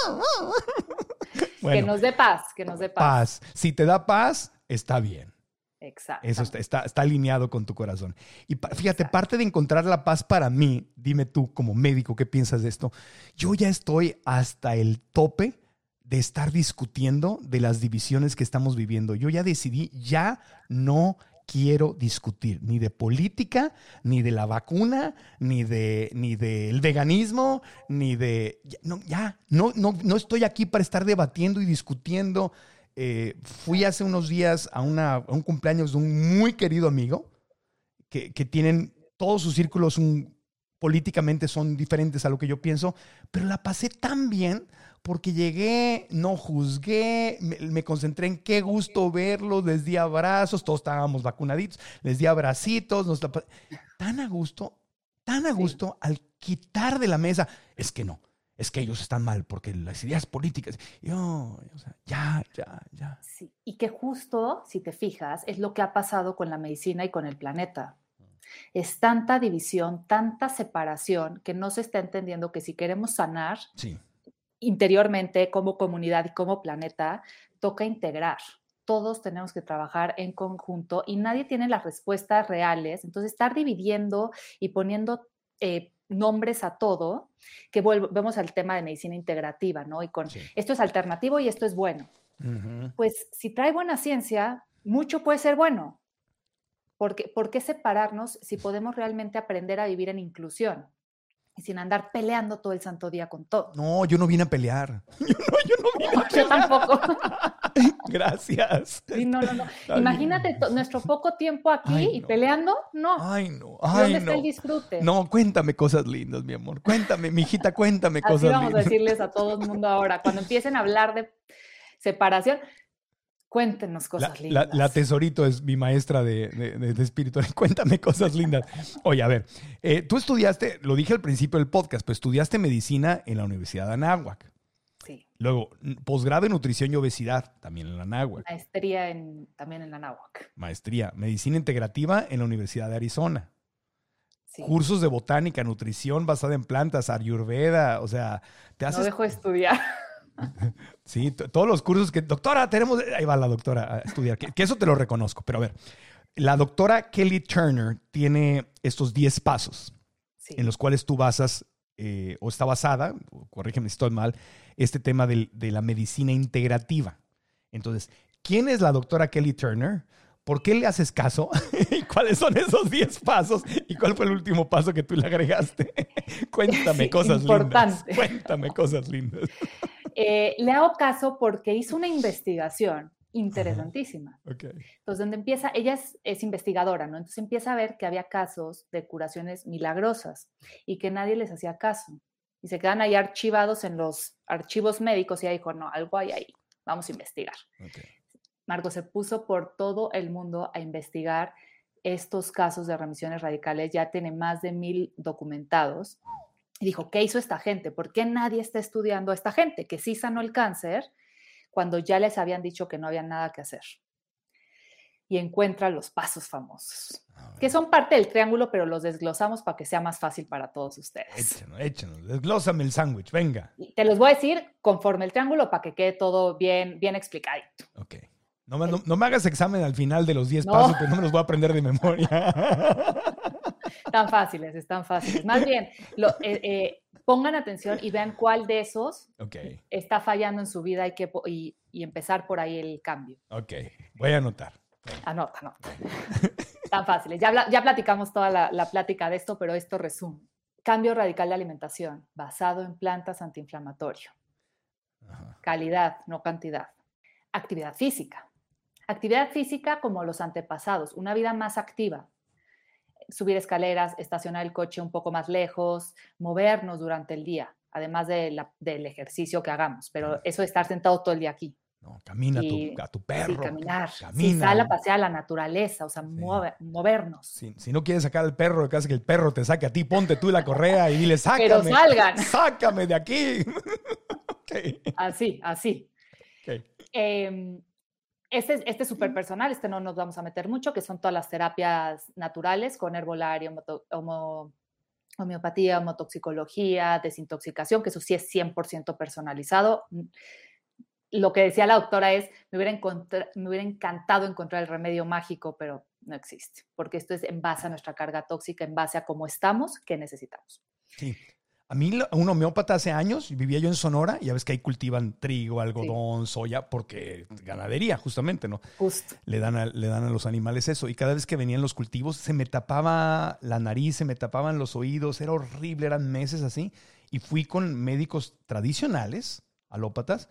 Bueno, que nos dé paz, Paz. Si te da paz, está bien. Exacto. Eso está alineado con tu corazón. Y fíjate, parte de encontrar la paz para mí, dime tú como médico, ¿qué piensas de esto? Yo ya estoy hasta el tope de estar discutiendo de las divisiones que estamos viviendo. Yo ya decidí, ya no quiero discutir ni de política, ni de la vacuna, ni del veganismo, ni de... No estoy aquí para estar debatiendo y discutiendo. Fui hace unos días a un cumpleaños de un muy querido amigo que tienen todos sus círculos políticamente son diferentes a lo que yo pienso, pero la pasé tan bien porque llegué, no juzgué, me concentré en qué gusto verlos, les di abrazos, todos estábamos vacunaditos, les di abracitos, tan a gusto al quitar de la mesa, es que ellos están mal porque las ideas políticas, ya. Sí, y que justo, si te fijas, es lo que ha pasado con la medicina y con el planeta. Es tanta división, tanta separación, que no se está entendiendo que si queremos sanar interiormente como comunidad y como planeta, toca integrar. Todos tenemos que trabajar en conjunto y nadie tiene las respuestas reales. Entonces, estar dividiendo y poniendo nombres a todo, que volvemos al tema de medicina integrativa, ¿no? Y con esto es alternativo y esto es bueno. Uh-huh. Pues si trae buena ciencia, mucho puede ser bueno. ¿Por qué separarnos si podemos realmente aprender a vivir en inclusión y sin andar peleando todo el santo día con todo? No, yo no vine a pelear. Yo no vine a pelear. Yo tampoco. Gracias. Sí, no. Imagínate nuestro poco tiempo aquí y peleando, no. Ay, no. ¿Dónde está el disfrute? No, cuéntame cosas lindas, mi amor. Cuéntame, mijita, cuéntame cosas lindas. Así vamos a decirles a todo el mundo ahora. Cuando empiecen a hablar de separación, cuéntenos cosas lindas. La Tesorito es mi maestra de espiritual. Cuéntame cosas lindas. Oye, a ver, tú estudiaste, lo dije al principio del podcast, pero estudiaste medicina en la Universidad de Anáhuac. Sí. Luego, posgrado en nutrición y obesidad, también en la Anáhuac. Maestría también en la Anáhuac. Maestría, medicina integrativa en la Universidad de Arizona. Sí. Cursos de botánica, nutrición basada en plantas, ayurveda, o sea, te haces... No dejo de estudiar. Sí, todos los cursos que... Doctora, tenemos... Ahí va la doctora a estudiar, que eso te lo reconozco. Pero a ver, la doctora Kelly Turner tiene estos 10 pasos en los cuales tú basas, o está basada, corrígeme si estoy mal, este tema de la medicina integrativa. Entonces, ¿quién es la doctora Kelly Turner? ¿Por qué le haces caso? ¿Y cuáles son esos 10 pasos? ¿Y cuál fue el último paso que tú le agregaste? Cuéntame cosas lindas. Cuéntame cosas lindas. Le hago caso porque hizo una investigación interesantísima. Okay. Entonces, donde empieza, ella es investigadora, ¿no? Entonces empieza a ver que había casos de curaciones milagrosas y que nadie les hacía caso. Y se quedan ahí archivados en los archivos médicos y ella dijo, no, algo hay ahí, vamos a investigar. Okay. Marco se puso por todo el mundo a investigar estos casos de remisiones radicales, ya tiene más de 1,000 documentados. Y dijo, ¿qué hizo esta gente? ¿Por qué nadie está estudiando a esta gente que sí sanó el cáncer cuando ya les habían dicho que no había nada que hacer? Y encuentra los pasos famosos, que son parte del triángulo, pero los desglosamos para que sea más fácil para todos ustedes. Échanos, desglósame el sándwich, venga. Y te los voy a decir conforme el triángulo para que quede todo bien explicadito. Ok. No me hagas examen al final de los 10 pasos, pero no me los voy a aprender de memoria. Están fáciles. Más bien, pongan atención y vean cuál de esos está fallando en su vida y empezar por ahí el cambio. Ok, voy a anotar. Anota. Tan fáciles. Ya platicamos toda la plática de esto, pero esto resume. Cambio radical de alimentación basado en plantas antiinflamatorias. Calidad, no cantidad. Actividad física. Actividad física como los antepasados, una vida más activa. Subir escaleras, estacionar el coche un poco más lejos, movernos durante el día, además del ejercicio que hagamos. Pero eso de estar sentado todo el día aquí. No, camina a tu perro. Sí, caminar. Camina. Sí, sal a pasear a la naturaleza, o sea, movernos. Si no quieres sacar al perro de casa, que el perro te saque a ti, ponte tú la correa y dile, sácame. Pero salgan. Sácame de aquí. Okay. Así. Okay. Este es súper personal, no nos vamos a meter mucho, que son todas las terapias naturales con herbolaria, homeopatía, homotoxicología, desintoxicación, que eso sí es 100% personalizado. lo que decía la doctora es, me hubiera encantado encontrar el remedio mágico, pero no existe, porque esto es en base a nuestra carga tóxica, en base a cómo estamos, qué necesitamos. Sí. A mí, un homeópata hace años, vivía yo en Sonora, y ya ves que ahí cultivan trigo, algodón, soya, porque ganadería, justamente, ¿no? Justo. Le dan a los animales eso. Y cada vez que venían los cultivos, se me tapaba la nariz, se me tapaban los oídos, era horrible, eran meses así. Y fui con médicos tradicionales, alópatas,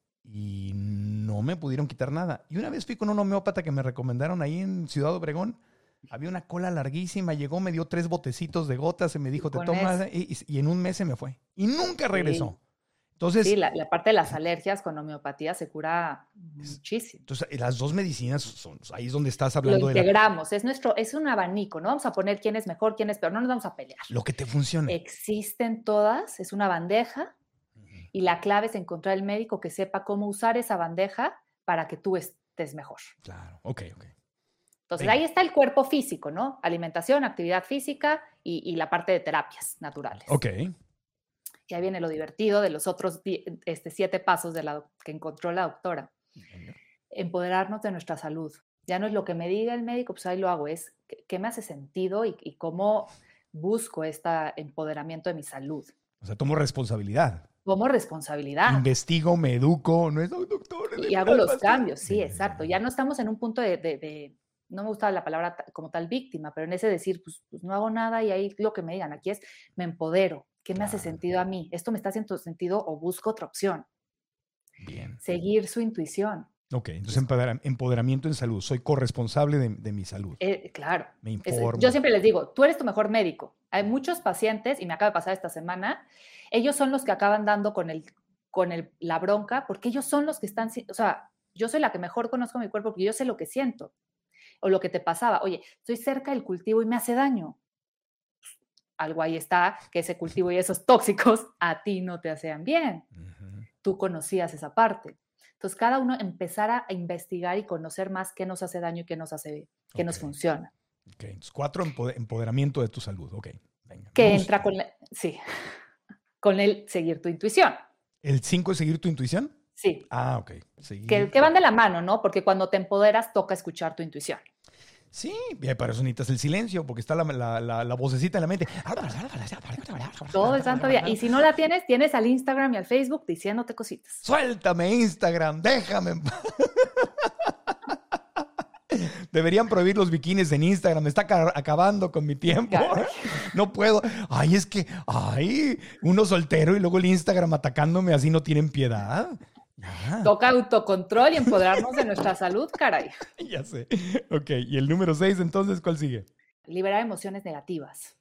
y no me pudieron quitar nada. Y una vez fui con un homeópata que me recomendaron ahí en Ciudad Obregón. Había una cola larguísima, llegó, me dio 3 botecitos de gotas y me dijo, te tomas, y en un mes se me fue. Y nunca regresó. Sí. Entonces, sí, la parte de las alergias con homeopatía se cura muchísimo. Entonces, las dos medicinas son, ahí es donde estás hablando de... Lo integramos, es un abanico, no vamos a poner quién es mejor, quién es peor, no nos vamos a pelear. Lo que te funcione. Existen todas, es una bandeja, y la clave es encontrar el médico que sepa cómo usar esa bandeja para que tú estés mejor. Claro, ok. Entonces, ahí está el cuerpo físico, ¿no? Alimentación, actividad física y la parte de terapias naturales. Ok. Y ahí viene lo divertido de los otros 7 pasos que encontró la doctora. Empoderarnos de nuestra salud. Ya no es lo que me diga el médico, pues ahí lo hago. Es qué me hace sentido y cómo busco este empoderamiento de mi salud. O sea, tomo responsabilidad. Tomo responsabilidad. Investigo, me educo, no es doctor. Y hago los cambios, sí, exacto. Ya no estamos en un punto de no me gusta la palabra como tal víctima, pero en ese decir, pues no hago nada y ahí lo que me digan, aquí es, me empodero. ¿Qué me hace sentido a mí? ¿Esto me está haciendo sentido o busco otra opción? Bien. Seguir su intuición. Ok, entonces empoderamiento en salud. Soy corresponsable de mi salud. Claro. Me informo. Yo siempre les digo, tú eres tu mejor médico. Hay muchos pacientes, y me acaba de pasar esta semana, ellos son los que acaban dando con la bronca, porque ellos son los que están, o sea, yo soy la que mejor conozco mi cuerpo porque yo sé lo que siento. O lo que te pasaba, oye, estoy cerca del cultivo y me hace daño. Algo ahí está, que ese cultivo y esos tóxicos a ti no te hacían bien. Tú conocías esa parte. Entonces, cada uno empezar a investigar y conocer más qué nos hace daño y qué nos hace bien, qué nos funciona. Ok, entonces 4, empoderamiento de tu salud. Ok, venga. Que entra con el seguir tu intuición. ¿El 5 es seguir tu intuición? Sí. Ah, ok. Que van de la mano, ¿no? Porque cuando te empoderas, toca escuchar tu intuición. Sí, para eso necesitas el silencio, porque está la vocecita en la mente. Todo el santo día. Y si no la tienes al Instagram y al Facebook diciéndote cositas. Suéltame Instagram, déjame. Deberían prohibir los bikinis en Instagram. Me está acabando con mi tiempo. No puedo. Es que, uno soltero y luego el Instagram atacándome, así no tienen piedad. Toca autocontrol y empoderarnos de nuestra salud, caray. Ya sé. Ok, y el número 6, entonces, ¿cuál sigue? Liberar emociones negativas.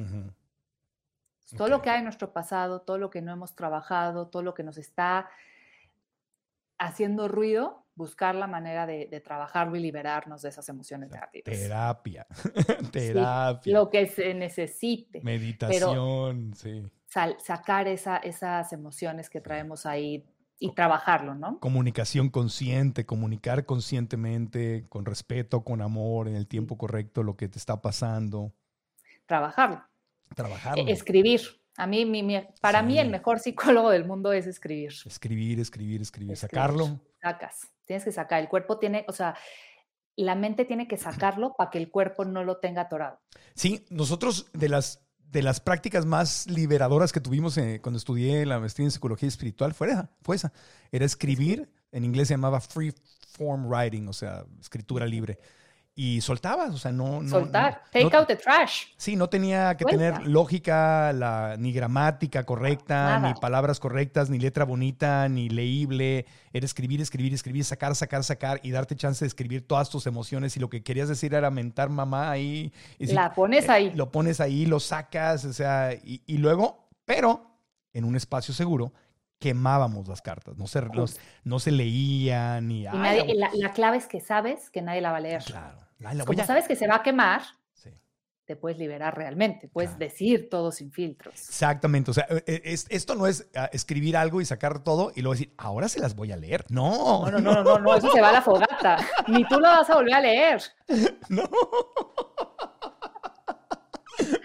Todo lo que hay en nuestro pasado, todo lo que no hemos trabajado, todo lo que nos está haciendo ruido, buscar la manera de trabajarlo y liberarnos de esas emociones negativas. Terapia. Sí, lo que se necesite. Meditación, sí. Sacar esas emociones que traemos ahí y trabajarlo, ¿no? Comunicación consciente, comunicar conscientemente, con respeto, con amor, en el tiempo correcto, lo que te está pasando. Trabajarlo. Escribir. A mí, para mí, el mejor psicólogo del mundo es escribir. Escribir. Sacarlo. Sacas. Tienes que sacar. El cuerpo tiene, o sea, la mente tiene que sacarlo para que el cuerpo no lo tenga atorado. Sí, nosotros de las prácticas más liberadoras que tuvimos cuando estudié la maestría en psicología espiritual fue esa. Era escribir, en inglés se llamaba free form writing, o sea, escritura libre. Y soltabas, o sea, soltar, take out the trash. Sí, no tenía que tener lógica, ni gramática correcta, ni palabras correctas, ni letra bonita, ni leíble. Era escribir, sacar y darte chance de escribir todas tus emociones. Y lo que querías decir era mentar mamá ahí. La pones ahí. Lo pones ahí, lo sacas, o sea, y luego, pero en un espacio seguro, quemábamos las cartas, no se leían ni... la clave es que sabes que nadie la va a leer. Claro. Como sabes que se va a quemar, te puedes liberar realmente, puedes decir todo sin filtros. Exactamente, o sea, esto no es escribir algo y sacar todo y luego decir, ahora se las voy a leer. No, eso se va a la fogata. Ni tú lo vas a volver a leer. No.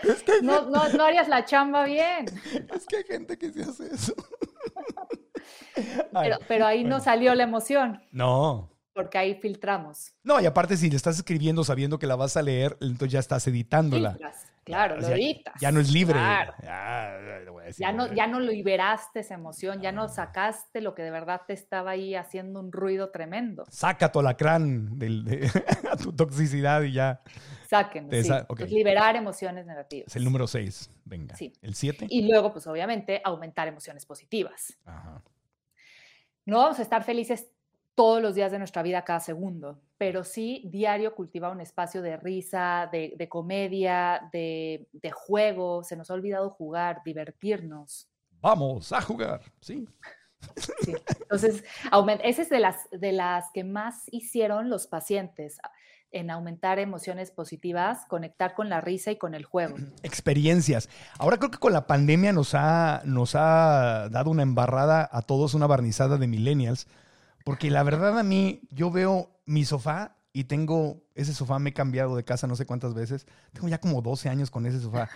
No harías la chamba bien. Es que hay gente que se hace eso. Pero ahí no salió la emoción. No. Porque ahí filtramos. No, y aparte si le estás escribiendo sabiendo que la vas a leer, entonces ya estás editándola. Filtras, claro, lo editas. Ya no es libre. Claro. Ya no liberaste esa emoción, ya no sacaste lo que de verdad te estaba ahí haciendo un ruido tremendo. Saca tu alacrán a tu toxicidad y ya. Sáquenlo, sí. Okay. Pues liberar emociones negativas. Es el número 6, venga. Sí. ¿El 7? Y luego, pues obviamente, aumentar emociones positivas. Ajá. No vamos a estar felices todos los días de nuestra vida, cada segundo, pero sí diario cultivar un espacio de risa, de comedia, de juego. Se nos ha olvidado jugar, divertirnos. Vamos a jugar, sí. Sí. Entonces, esa es de las que más hicieron los pacientes en aumentar emociones positivas, conectar con la risa y con el juego. Experiencias. Ahora creo que con la pandemia nos ha dado una embarrada a todos, una barnizada de millennials, porque la verdad a mí, yo veo mi sofá y tengo ese sofá, me he cambiado de casa no sé cuántas veces, tengo ya como 12 años con ese sofá.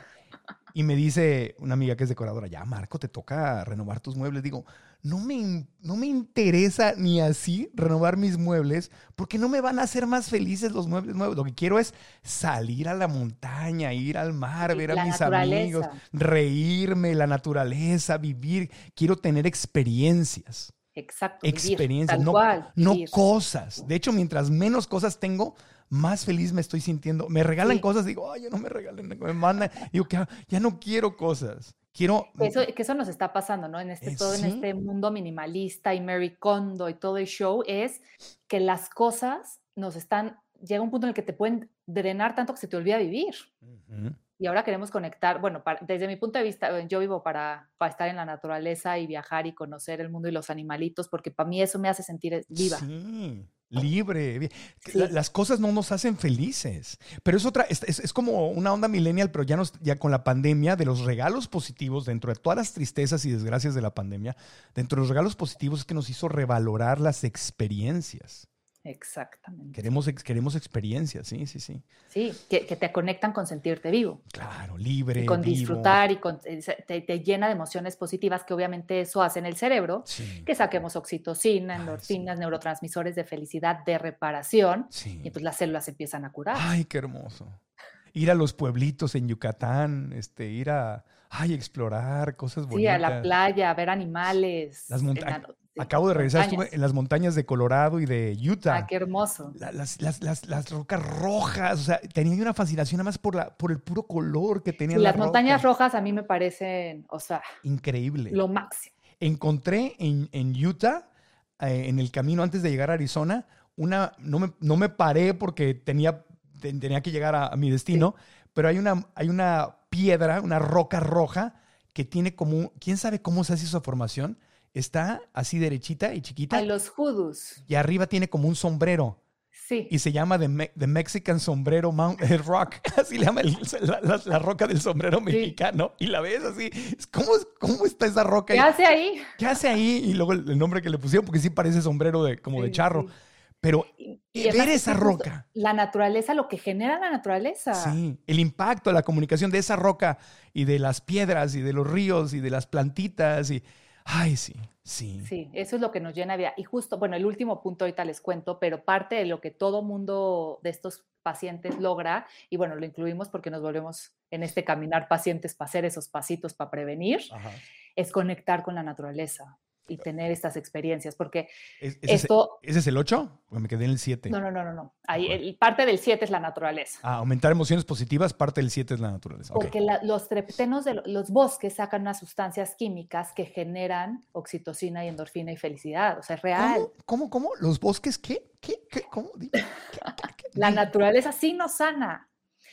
Y me dice una amiga que es decoradora, ya Marco, te toca renovar tus muebles. Digo, no me interesa ni así renovar mis muebles porque no me van a hacer más felices los muebles nuevos. Lo que quiero es salir a la montaña, ir al mar, ver a mis amigos, reírme, la naturaleza, vivir. Quiero tener experiencias. Exacto. Experiencias, no cosas. De hecho, mientras menos cosas tengo, más feliz me estoy sintiendo. Me regalan cosas, digo, ay, no me regalen, me mandan. Digo, que ya no quiero cosas. Quiero... Que eso nos está pasando, ¿no? En este mundo minimalista y Marie Kondo y todo el show, es que las cosas llega un punto en el que te pueden drenar tanto que se te olvida vivir. Uh-huh. Y ahora queremos conectar, bueno, desde mi punto de vista, yo vivo para estar en la naturaleza y viajar y conocer el mundo y los animalitos, porque para mí eso me hace sentir viva. Sí, libre. Sí. Las cosas no nos hacen felices, pero es como una onda millennial, pero ya con la pandemia, de los regalos positivos, dentro de todas las tristezas y desgracias de la pandemia, dentro de los regalos positivos es que nos hizo revalorar las experiencias. Exactamente. Queremos experiencias, sí. Sí, que te conectan con sentirte vivo. Claro, libre, y con vivo. Disfrutar y te llena de emociones positivas, que obviamente eso hace en el cerebro, que saquemos oxitocina, endorfinas, neurotransmisores de felicidad, de reparación, y pues las células empiezan a curar. Ay, qué hermoso. Ir a los pueblitos en Yucatán, ir a explorar cosas bonitas. Sí, a la playa, a ver animales. Acabo de regresar, estuve en las montañas de Colorado y de Utah. Ah, qué hermoso. Las rocas rojas, o sea, tenía una fascinación nada más por el puro color que tenían las montañas rojas a mí me parecen, o sea, increíble. Lo máximo. Encontré en Utah, en el camino antes de llegar a Arizona, no me paré porque tenía que llegar a mi destino, pero hay una piedra, una roca roja que tiene como, ¿quién sabe cómo se hace esa formación? Está así derechita y chiquita. A los hoodoos. Y arriba tiene como un sombrero. Sí. Y se llama The Mexican Sombrero Rock. Así le llama la roca del sombrero mexicano. Y la ves así. ¿Cómo está esa roca? ¿Qué hace ahí? ¿Qué hace ahí? Y luego el nombre que le pusieron, porque sí parece sombrero de charro. Sí. Pero ver esa roca. La naturaleza, lo que genera la naturaleza. Sí, el impacto, la comunicación de esa roca y de las piedras y de los ríos y de las plantitas y... Ay, sí. Sí, eso es lo que nos llena de vida. Y justo, bueno, el último punto ahorita les cuento, pero parte de lo que todo mundo de estos pacientes logra, y bueno, lo incluimos porque nos volvemos en este caminar pacientes para hacer esos pasitos para prevenir, es conectar con la naturaleza y tener estas experiencias, porque ¿Ese es el 8? ¿O me quedé en el 7? No. Ahí, parte del 7 es la naturaleza. Aumentar emociones positivas, parte del 7 es la naturaleza. Porque los treptenos de los bosques sacan unas sustancias químicas que generan oxitocina y endorfina y felicidad. O sea, es real. ¿Cómo? ¿Los bosques qué? ¿Cómo? La naturaleza sí nos sana.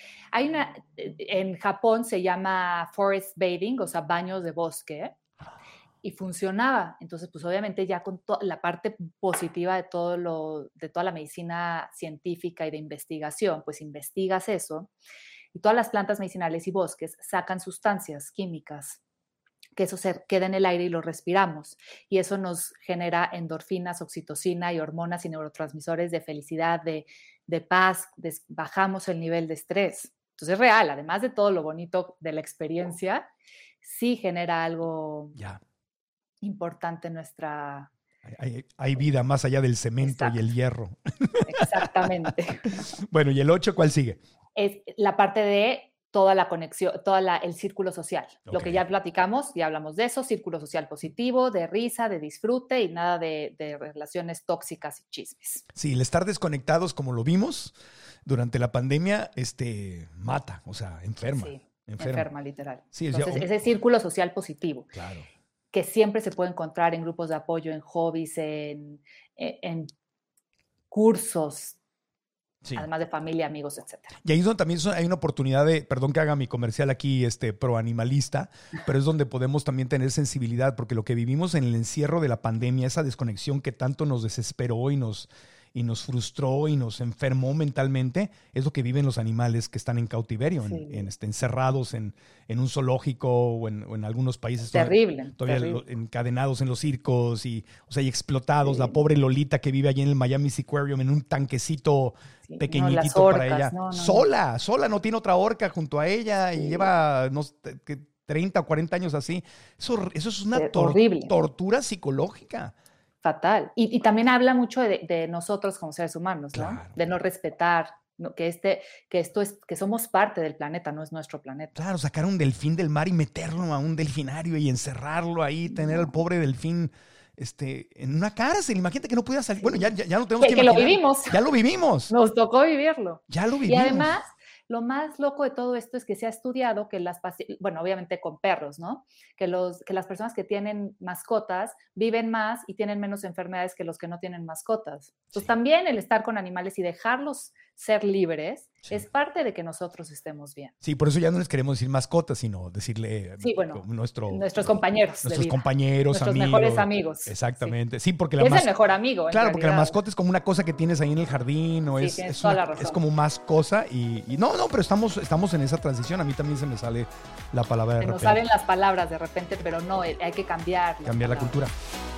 En Japón se llama forest bathing, o sea, baños de bosque. Y funcionaba. Entonces, pues obviamente ya con la parte positiva de toda la medicina científica y de investigación, pues investigas eso y todas las plantas medicinales y bosques sacan sustancias químicas que eso se queda en el aire y lo respiramos. Y eso nos genera endorfinas, oxitocina y hormonas y neurotransmisores de felicidad, de paz, bajamos el nivel de estrés. Entonces es real, además de todo lo bonito de la experiencia, sí genera algo... Ya. importante nuestra... Hay vida más allá del cemento y el hierro. Exactamente. Bueno, ¿y el 8 cuál sigue? Es la parte de toda la conexión, el círculo social. Lo que ya platicamos, ya hablamos de eso, círculo social positivo, de risa, de disfrute y nada de relaciones tóxicas y chismes. Sí, el estar desconectados, como lo vimos durante la pandemia, mata, o sea, enferma. Sí, enferma literal. Sí, entonces, ese círculo social positivo. Claro. Que siempre se puede encontrar en grupos de apoyo, en hobbies, en cursos, sí. Además de familia, amigos, etcétera. Y ahí es donde también hay una oportunidad de, perdón que haga mi comercial aquí pro animalista, pero es donde podemos también tener sensibilidad, porque lo que vivimos en el encierro de la pandemia, esa desconexión que tanto nos desesperó y nos frustró y nos enfermó mentalmente, es lo que viven los animales que están en cautiverio, sí. Encerrados en un zoológico o en algunos países. Todavía encadenados en los circos y explotados. Sí. La pobre Lolita que vive allí en el Miami Seaquarium en un tanquecito pequeñitito orcas, para ella. Sola, no tiene otra orca junto a ella y lleva 30 o 40 años así. Eso es una tortura psicológica. Fatal. Y también habla mucho de nosotros como seres humanos, ¿no? Claro. De no respetar, ¿no? Que somos parte del planeta, no es nuestro planeta. Claro, sacar un delfín del mar y meterlo a un delfinario y encerrarlo ahí, tener al pobre delfín en una cárcel. Imagínate que no pudiera salir. Sí. Bueno, ya no tenemos que imaginar. Que lo vivimos. Ya lo vivimos. Nos tocó vivirlo. Ya lo vivimos. Y además, lo más loco de todo esto es que se ha estudiado que bueno, obviamente con perros, ¿no? Que las personas que tienen mascotas viven más y tienen menos enfermedades que los que no tienen mascotas. Entonces también el estar con animales y dejarlos ser libres es parte de que nosotros estemos bien. Sí, por eso ya no les queremos decir mascotas, sino decirle nuestros compañeros. Nuestros compañeros, nuestros amigos. mejores amigos. Exactamente. Sí, porque es el mejor amigo. Claro, porque la mascota es como una cosa que tienes ahí en el jardín, o es como más cosa. Y no, pero estamos en esa transición. A mí también se me sale la palabra de repente. Nos salen las palabras de repente, pero no, hay que cambiar. Cambiar la cultura.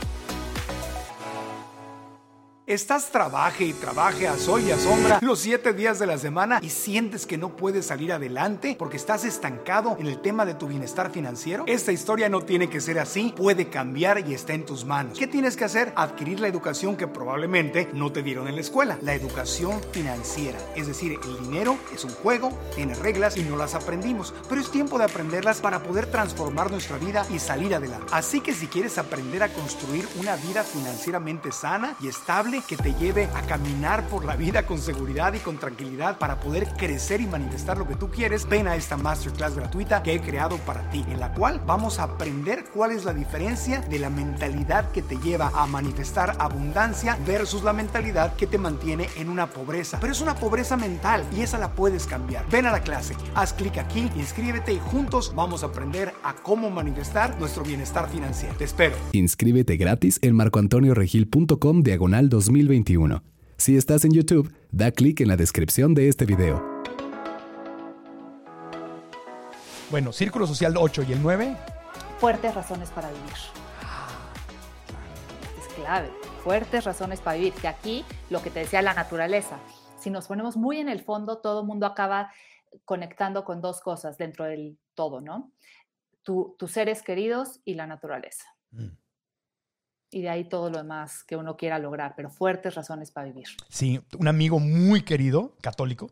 Estás trabaje y trabaje a sol y a sombra los 7 días de la semana y sientes que no puedes salir adelante porque estás estancado en el tema de tu bienestar financiero. Esta historia no tiene que ser así, puede cambiar y está en tus manos. ¿Qué tienes que hacer? Adquirir la educación que probablemente no te dieron en la escuela, la educación financiera. Es decir, el dinero es un juego, tiene reglas y no las aprendimos, pero es tiempo de aprenderlas para poder transformar nuestra vida y salir adelante. Así que si quieres aprender a construir una vida financieramente sana y estable, que te lleve a caminar por la vida con seguridad y con tranquilidad para poder crecer y manifestar lo que tú quieres, ven a esta masterclass gratuita que he creado para ti, en la cual vamos a aprender cuál es la diferencia de la mentalidad que te lleva a manifestar abundancia versus la mentalidad que te mantiene en una pobreza. Pero es una pobreza mental y esa la puedes cambiar. Ven a la clase, haz clic aquí, inscríbete y juntos vamos a aprender a cómo manifestar nuestro bienestar financiero. Te espero. Inscríbete gratis en marcoantonioregil.com/2021. Si estás en YouTube, da clic en la descripción de este video. Bueno, círculo social 8 y el 9. Fuertes razones para vivir. Es clave. Fuertes razones para vivir. Que aquí, lo que te decía la naturaleza, si nos ponemos muy en el fondo, todo el mundo acaba conectando con dos cosas dentro del todo, ¿no? Tus seres queridos y la naturaleza. Y de ahí todo lo demás que uno quiera lograr, pero fuertes razones para vivir. Sí, un amigo muy querido, católico,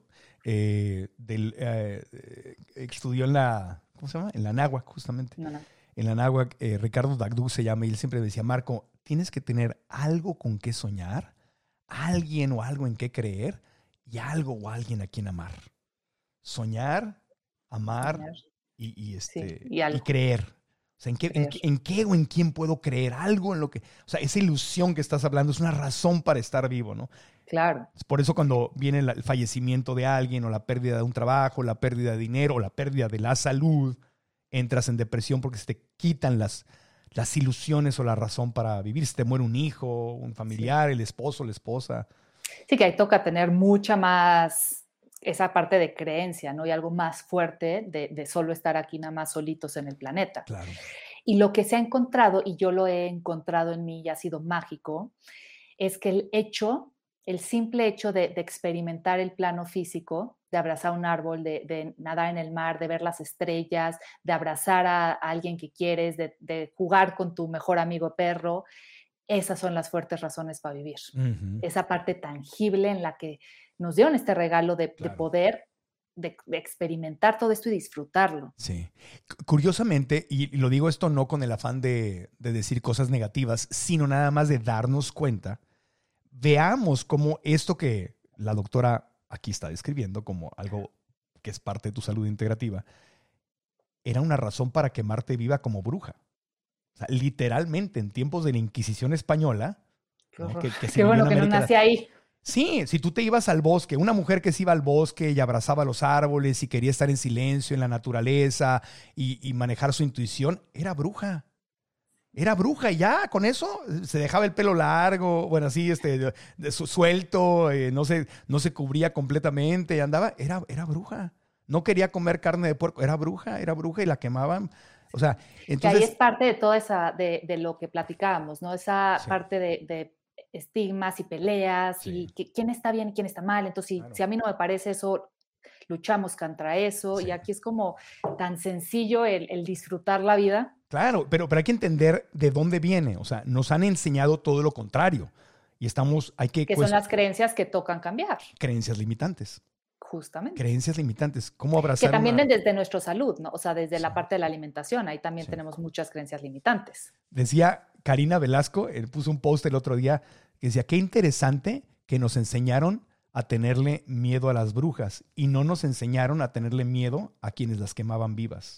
estudió en la, ¿cómo se llama? En la Anáhuac, justamente. No. En la Anáhuac, Ricardo Dagdú se llama, y él siempre decía, Marco, tienes que tener algo con qué soñar, alguien o algo en qué creer, y algo o alguien a quien amar. Soñar, amar y creer. O sea, ¿en qué o en quién puedo creer? Algo en lo que... O sea, esa ilusión que estás hablando es una razón para estar vivo, ¿no? Claro. Por eso cuando viene el fallecimiento de alguien o la pérdida de un trabajo, la pérdida de dinero o la pérdida de la salud, entras en depresión porque se te quitan las ilusiones o la razón para vivir. Se te muere un hijo, un familiar, el esposo, la esposa. Sí, que ahí toca tener mucha más... esa parte de creencia, ¿no? Y algo más fuerte de solo estar aquí nada más solitos en el planeta. Claro. Y lo que se ha encontrado, y yo lo he encontrado en mí y ha sido mágico, es que el simple hecho de experimentar el plano físico, de abrazar un árbol, de nadar en el mar, de ver las estrellas, de abrazar a alguien que quieres, de jugar con tu mejor amigo perro. Esas son las fuertes razones para vivir. Uh-huh. Esa parte tangible en la que nos dieron este regalo de poder de experimentar todo esto y disfrutarlo. Sí. Curiosamente, y lo digo esto no con el afán de decir cosas negativas, sino nada más de darnos cuenta, veamos cómo esto que la doctora aquí está describiendo como algo que es parte de tu salud integrativa, era una razón para quemarte viva como bruja. O sea, literalmente en tiempos de la Inquisición española, ¿no? que Qué bueno que no nací ahí. Sí, si tú te ibas al bosque, una mujer que se iba al bosque y abrazaba los árboles y quería estar en silencio en la naturaleza y manejar su intuición, era bruja. Era bruja y ya, con eso se dejaba el pelo largo, bueno, así, suelto, no se cubría completamente y andaba, era bruja. No quería comer carne de puerco, era bruja y la quemaban. O sea, entonces... Que ahí es parte de toda esa, de lo que platicábamos, ¿no? Esa parte de estigmas y peleas y quién está bien y quién está mal. Entonces, si a mí no me parece eso, luchamos contra eso. Y aquí es como tan sencillo el disfrutar la vida. Claro, pero hay que entender de dónde viene. O sea, nos han enseñado todo lo contrario. Y hay que... Que son las creencias que tocan cambiar. Creencias limitantes. Justamente. Creencias limitantes. ¿Cómo abrazar? Que también desde nuestra salud, ¿no? O sea, desde la parte de la alimentación, ahí también tenemos muchas creencias limitantes. Decía Karina Velasco, él puso un post el otro día que decía, qué interesante que nos enseñaron a tenerle miedo a las brujas y no nos enseñaron a tenerle miedo a quienes las quemaban vivas.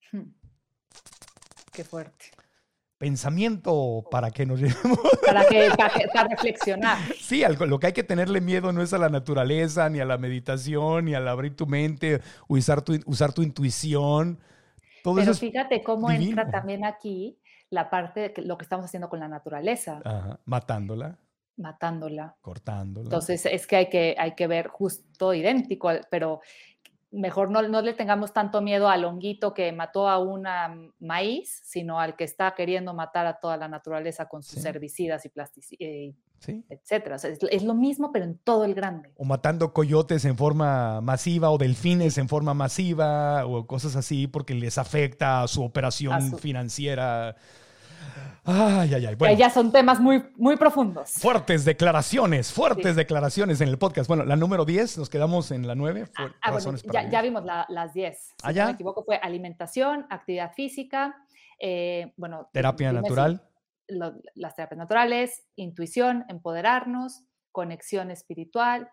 Qué fuerte. Pensamiento para que nos llevemos. Para reflexionar. Sí, lo que hay que tenerle miedo no es a la naturaleza, ni a la meditación, ni al abrir tu mente, usar tu intuición. Todo Pero eso fíjate cómo divino. entra también aquí la parte de lo que estamos haciendo con la naturaleza. Ajá. Matándola. Cortándola. Entonces es que hay que ver justo idéntico, pero mejor no le tengamos tanto miedo al honguito que mató a una maíz, sino al que está queriendo matar a toda la naturaleza con sus herbicidas y plasticidas, etcétera. O sea, es lo mismo, pero en todo el grande. O matando coyotes en forma masiva o delfines en forma masiva o cosas así porque les afecta a su operación financiera. Ay. Bueno, ya son temas muy, muy profundos. Fuertes declaraciones en el podcast. Bueno, la número 10, nos quedamos en la 9. Bueno, ya vimos las 10. Si no me equivoco, fue alimentación, actividad física, terapia natural. Las terapias naturales, intuición, empoderarnos, conexión espiritual,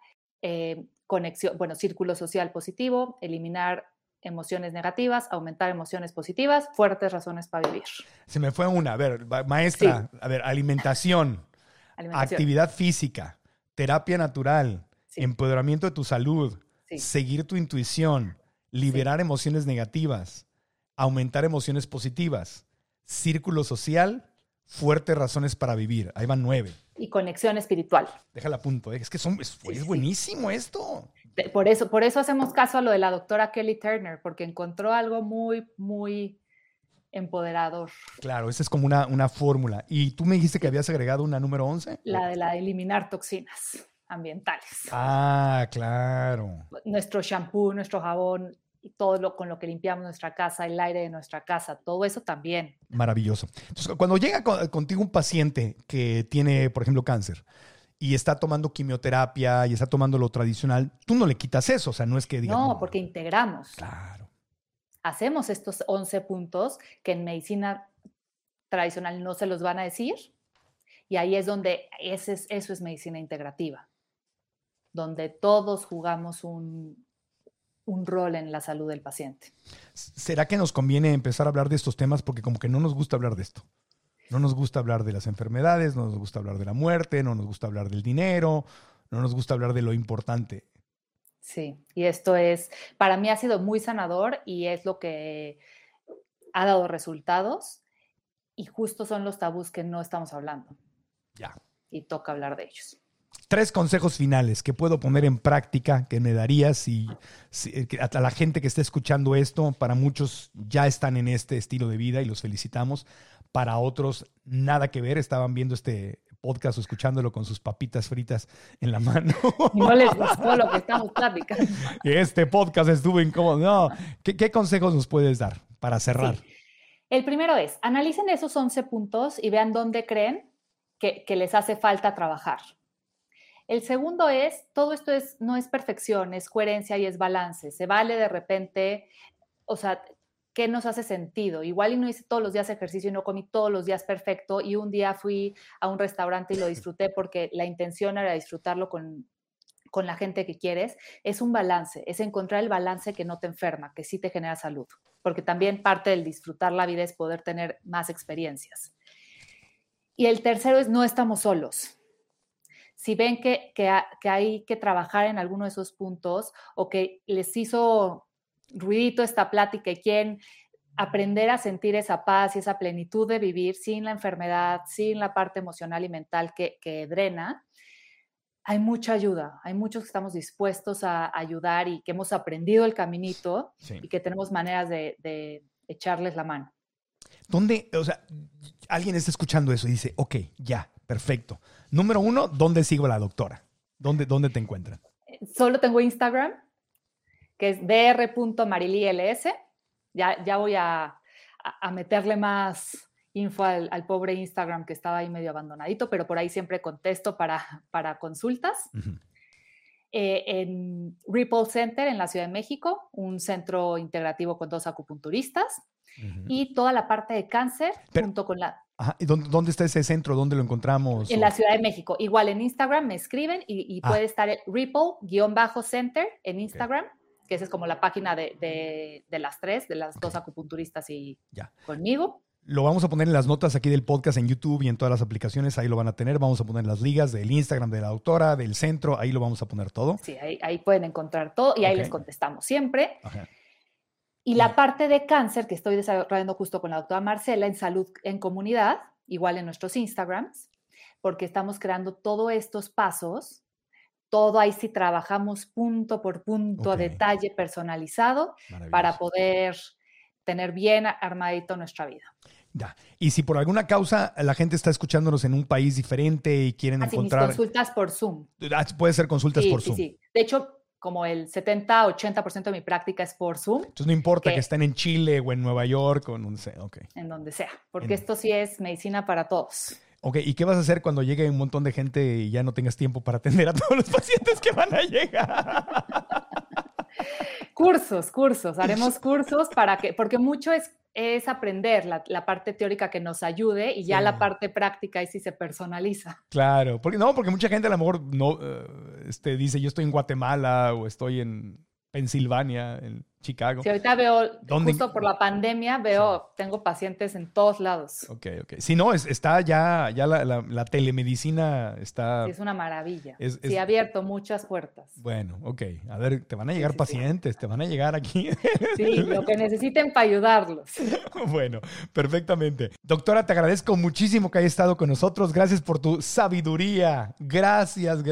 círculo social positivo, eliminar emociones negativas, aumentar emociones positivas, fuertes razones para vivir. Se me fue una. A ver, maestra, alimentación, actividad física, terapia natural, empoderamiento de tu salud, seguir tu intuición, liberar emociones negativas, aumentar emociones positivas, círculo social, fuertes razones para vivir. Ahí van 9. Y conexión espiritual. Déjala a punto. Es que es buenísimo esto. Por eso hacemos caso a lo de la doctora Kelly Turner, porque encontró algo muy, muy empoderador. Claro, esa es como una fórmula. Y tú me dijiste que habías agregado una número 11. La de eliminar toxinas ambientales. Ah, claro. Nuestro shampoo, nuestro jabón, y todo con lo que limpiamos nuestra casa, el aire de nuestra casa, todo eso también. Maravilloso. Entonces, cuando llega contigo un paciente que tiene, por ejemplo, cáncer y está tomando quimioterapia y está tomando lo tradicional, tú no le quitas eso, o sea, no es que digas... No, porque integramos. Claro. Hacemos estos 11 puntos que en medicina tradicional no se los van a decir y ahí es donde eso es medicina integrativa, donde todos jugamos un rol en la salud del paciente. ¿Será que nos conviene empezar a hablar de estos temas? Porque como que no nos gusta hablar de esto. No nos gusta hablar de las enfermedades, no nos gusta hablar de la muerte, no nos gusta hablar del dinero, no nos gusta hablar de lo importante. Sí, y esto para mí ha sido muy sanador y es lo que ha dado resultados y justo son los tabús que no estamos hablando. Ya. Y toca hablar de ellos. 3 consejos finales que puedo poner en práctica que me darías a la gente que esté escuchando esto. Para muchos ya están en este estilo de vida y los felicitamos. Para otros, nada que ver. Estaban viendo este podcast o escuchándolo con sus papitas fritas en la mano. Y no les gustó lo que estamos platicando. Este podcast estuvo incómodo. No, ¿qué consejos nos puedes dar para cerrar? Sí. El primero es, analicen esos 11 puntos y vean dónde creen que les hace falta trabajar. El segundo es, todo esto no es perfección, es coherencia y es balance. Se vale de repente, o sea, ¿qué nos hace sentido? Igual y no hice todos los días ejercicio y no comí todos los días perfecto y un día fui a un restaurante y lo disfruté porque la intención era disfrutarlo con la gente que quieres. Es un balance, es encontrar el balance que no te enferma, que sí te genera salud, porque también parte del disfrutar la vida es poder tener más experiencias. Y el tercero es, no estamos solos. Si ven que hay que trabajar en alguno de esos puntos o que les hizo ruidito esta plática y quieren aprender a sentir esa paz y esa plenitud de vivir sin la enfermedad, sin la parte emocional y mental que drena, hay mucha ayuda. Hay muchos que estamos dispuestos a ayudar y que hemos aprendido el caminito y que tenemos maneras de echarles la mano. ¿Dónde, o sea, alguien está escuchando eso y dice, ok, ya, perfecto. Número 1, ¿dónde sigo a la doctora? ¿Dónde te encuentran? Solo tengo Instagram, que es dr.mariliels. Ya voy a meterle más info al pobre Instagram que estaba ahí medio abandonadito, pero por ahí siempre contesto para consultas. Uh-huh. En Ripple Center en la Ciudad de México, un centro integrativo con 2 acupunturistas. Uh-huh. Y toda la parte de cáncer junto con la... Ajá. ¿Y dónde está ese centro? ¿Dónde lo encontramos? En la Ciudad de México. Igual en Instagram me escriben y puede estar el Ripple-Center en Instagram, que esa es como la página de las 3, de las 2 acupunturistas y conmigo. Lo vamos a poner en las notas aquí del podcast en YouTube y en todas las aplicaciones, ahí lo van a tener. Vamos a poner las ligas del Instagram de la doctora, del centro, ahí lo vamos a poner todo. Sí, ahí pueden encontrar todo y ahí les contestamos siempre. Ajá. Y la parte de cáncer que estoy desarrollando justo con la doctora Marcela en Salud en Comunidad, igual en nuestros Instagrams, porque estamos creando todos estos pasos, todo ahí sí trabajamos punto por punto a detalle personalizado para poder tener bien armadito nuestra vida. Ya. Y si por alguna causa la gente está escuchándonos en un país diferente y quieren encontrar... mis consultas por Zoom. Puede ser consultas por Zoom. Sí. De hecho, como el 70-80% de mi práctica es por Zoom. Entonces no importa que estén en Chile o en Nueva York o en donde sea. En donde sea, porque esto sí es medicina para todos. Ok, ¿y qué vas a hacer cuando llegue un montón de gente y ya no tengas tiempo para atender a todos los pacientes que van a llegar? Cursos, haremos cursos porque mucho es aprender la parte teórica que nos ayude y ya la parte práctica ahí sí se personaliza. Claro, porque mucha gente a lo mejor no dice yo estoy en Guatemala o estoy en Pensilvania, en Chicago. Sí, ahorita veo, justo por la pandemia, tengo pacientes en todos lados. Ok. Sí, no, está ya la telemedicina está... Sí, es una maravilla. Sí, ha abierto muchas puertas. Bueno, ok. A ver, te van a llegar pacientes, te van a llegar aquí. Sí, lo que necesiten para ayudarlos. Bueno, perfectamente. Doctora, te agradezco muchísimo que hayas estado con nosotros. Gracias por tu sabiduría. Gracias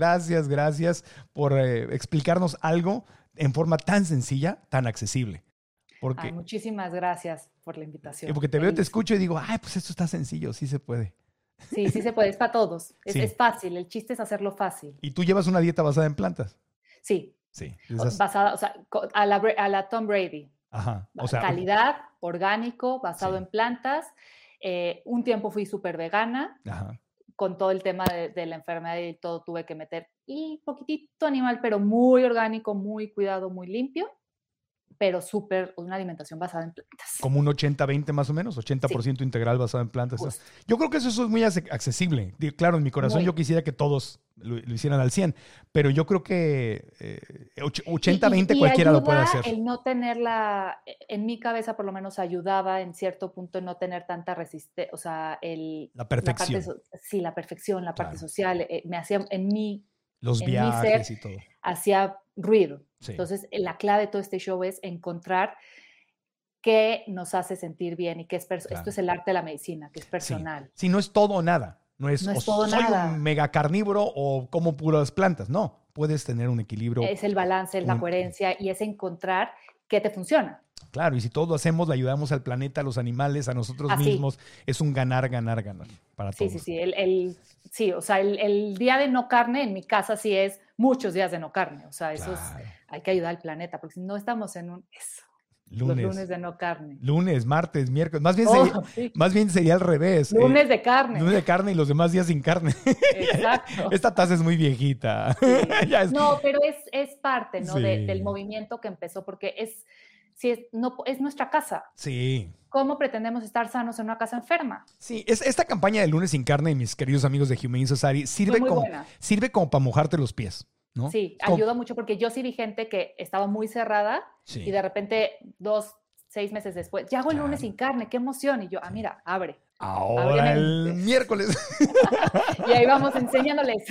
por explicarnos algo en forma tan sencilla, tan accesible. Porque, muchísimas gracias por la invitación. Porque te veo, te escucho y digo, pues esto está sencillo, sí se puede. Sí se puede, es para todos. Es fácil, el chiste es hacerlo fácil. ¿Y tú llevas una dieta basada en plantas? Sí. Sí. Basada, a la Tom Brady. Ajá. Calidad, orgánico, basado en plantas. Un tiempo fui súper vegana. Ajá. Con todo el tema de la enfermedad y todo tuve que meter y poquitito animal, pero muy orgánico, muy cuidado, muy limpio, pero una alimentación basada en plantas. Como un 80-20 más o menos, 80% integral basado en plantas. Justo. Yo creo que eso es muy accesible. Claro, en mi corazón yo quisiera que todos lo hicieran al 100, pero yo creo que 80-20 cualquiera lo puede hacer. El no tener en mi cabeza por lo menos ayudaba en cierto punto no tener tanta resistencia, o sea, la perfección. La perfección, la parte social, me hacía los viajes y todo. Hacía ruido. Sí. Entonces, la clave de todo este show es encontrar qué nos hace sentir bien y qué es esto es el arte de la medicina, que es personal. Sí, no es todo o nada. No es todo soy nada. Un mega carnívoro o como puras plantas. No, puedes tener un equilibrio. Es el balance, es la coherencia y es encontrar qué te funciona. Claro, y si todos lo hacemos, le ayudamos al planeta, a los animales, a nosotros mismos. Es un ganar, ganar, ganar para todos. Sí. O sea, el día de no carne en mi casa sí es muchos días de no carne. O sea, eso hay que ayudar al planeta, porque si no estamos en los lunes de no carne. Lunes, martes, miércoles. Más bien sería al revés. Lunes de carne. Lunes de carne y los demás días sin carne. Exacto. Esta taza es muy viejita. Sí. No, pero es parte, ¿no? Del movimiento que empezó, porque es nuestra casa. Sí. ¿Cómo pretendemos estar sanos en una casa enferma? Sí, esta campaña de Lunes sin carne, mis queridos amigos de Humane Society, sirve como para mojarte los pies, ¿no? Sí, ayuda mucho porque yo sí vi gente que estaba muy cerrada y de repente 6 meses después, ya hago el lunes sin carne, qué emoción. Y yo, mira, abre. Ahora el miércoles. Y ahí vamos enseñándoles.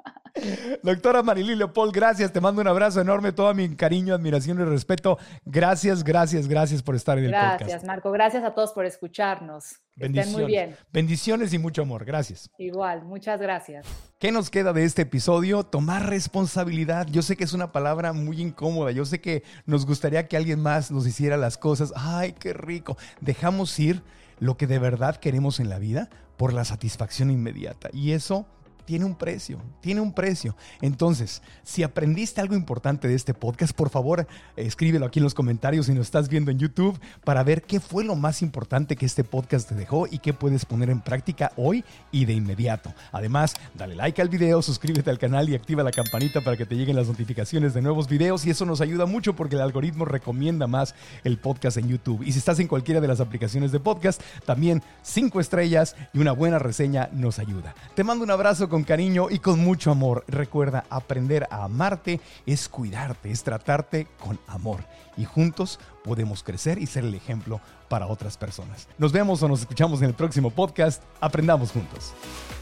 Doctora Marilí Leopold, gracias, te mando un abrazo enorme, todo mi cariño, admiración y respeto. Gracias por estar en el podcast. Gracias, Marco, gracias a todos por escucharnos. Bendiciones. Estén muy bien. Bendiciones y mucho amor, gracias. Igual, muchas gracias. ¿Qué nos queda de este episodio? Tomar responsabilidad. Yo sé que es una palabra muy incómoda, yo sé que nos gustaría que alguien más nos hiciera las cosas. ¡Ay, qué rico! Dejamos ir lo que de verdad queremos en la vida por la satisfacción inmediata, y eso tiene un precio. Entonces, si aprendiste algo importante de este podcast, por favor, escríbelo aquí en los comentarios si nos estás viendo en YouTube para ver qué fue lo más importante que este podcast te dejó y qué puedes poner en práctica hoy y de inmediato. Además, dale like al video, suscríbete al canal y activa la campanita para que te lleguen las notificaciones de nuevos videos, y eso nos ayuda mucho porque el algoritmo recomienda más el podcast en YouTube. Y si estás en cualquiera de las aplicaciones de podcast, también 5 estrellas y una buena reseña nos ayuda. Te mando un abrazo con cariño y con mucho amor. Recuerda, aprender a amarte es cuidarte, es tratarte con amor. Y juntos podemos crecer y ser el ejemplo para otras personas. Nos vemos o nos escuchamos en el próximo podcast. Aprendamos juntos.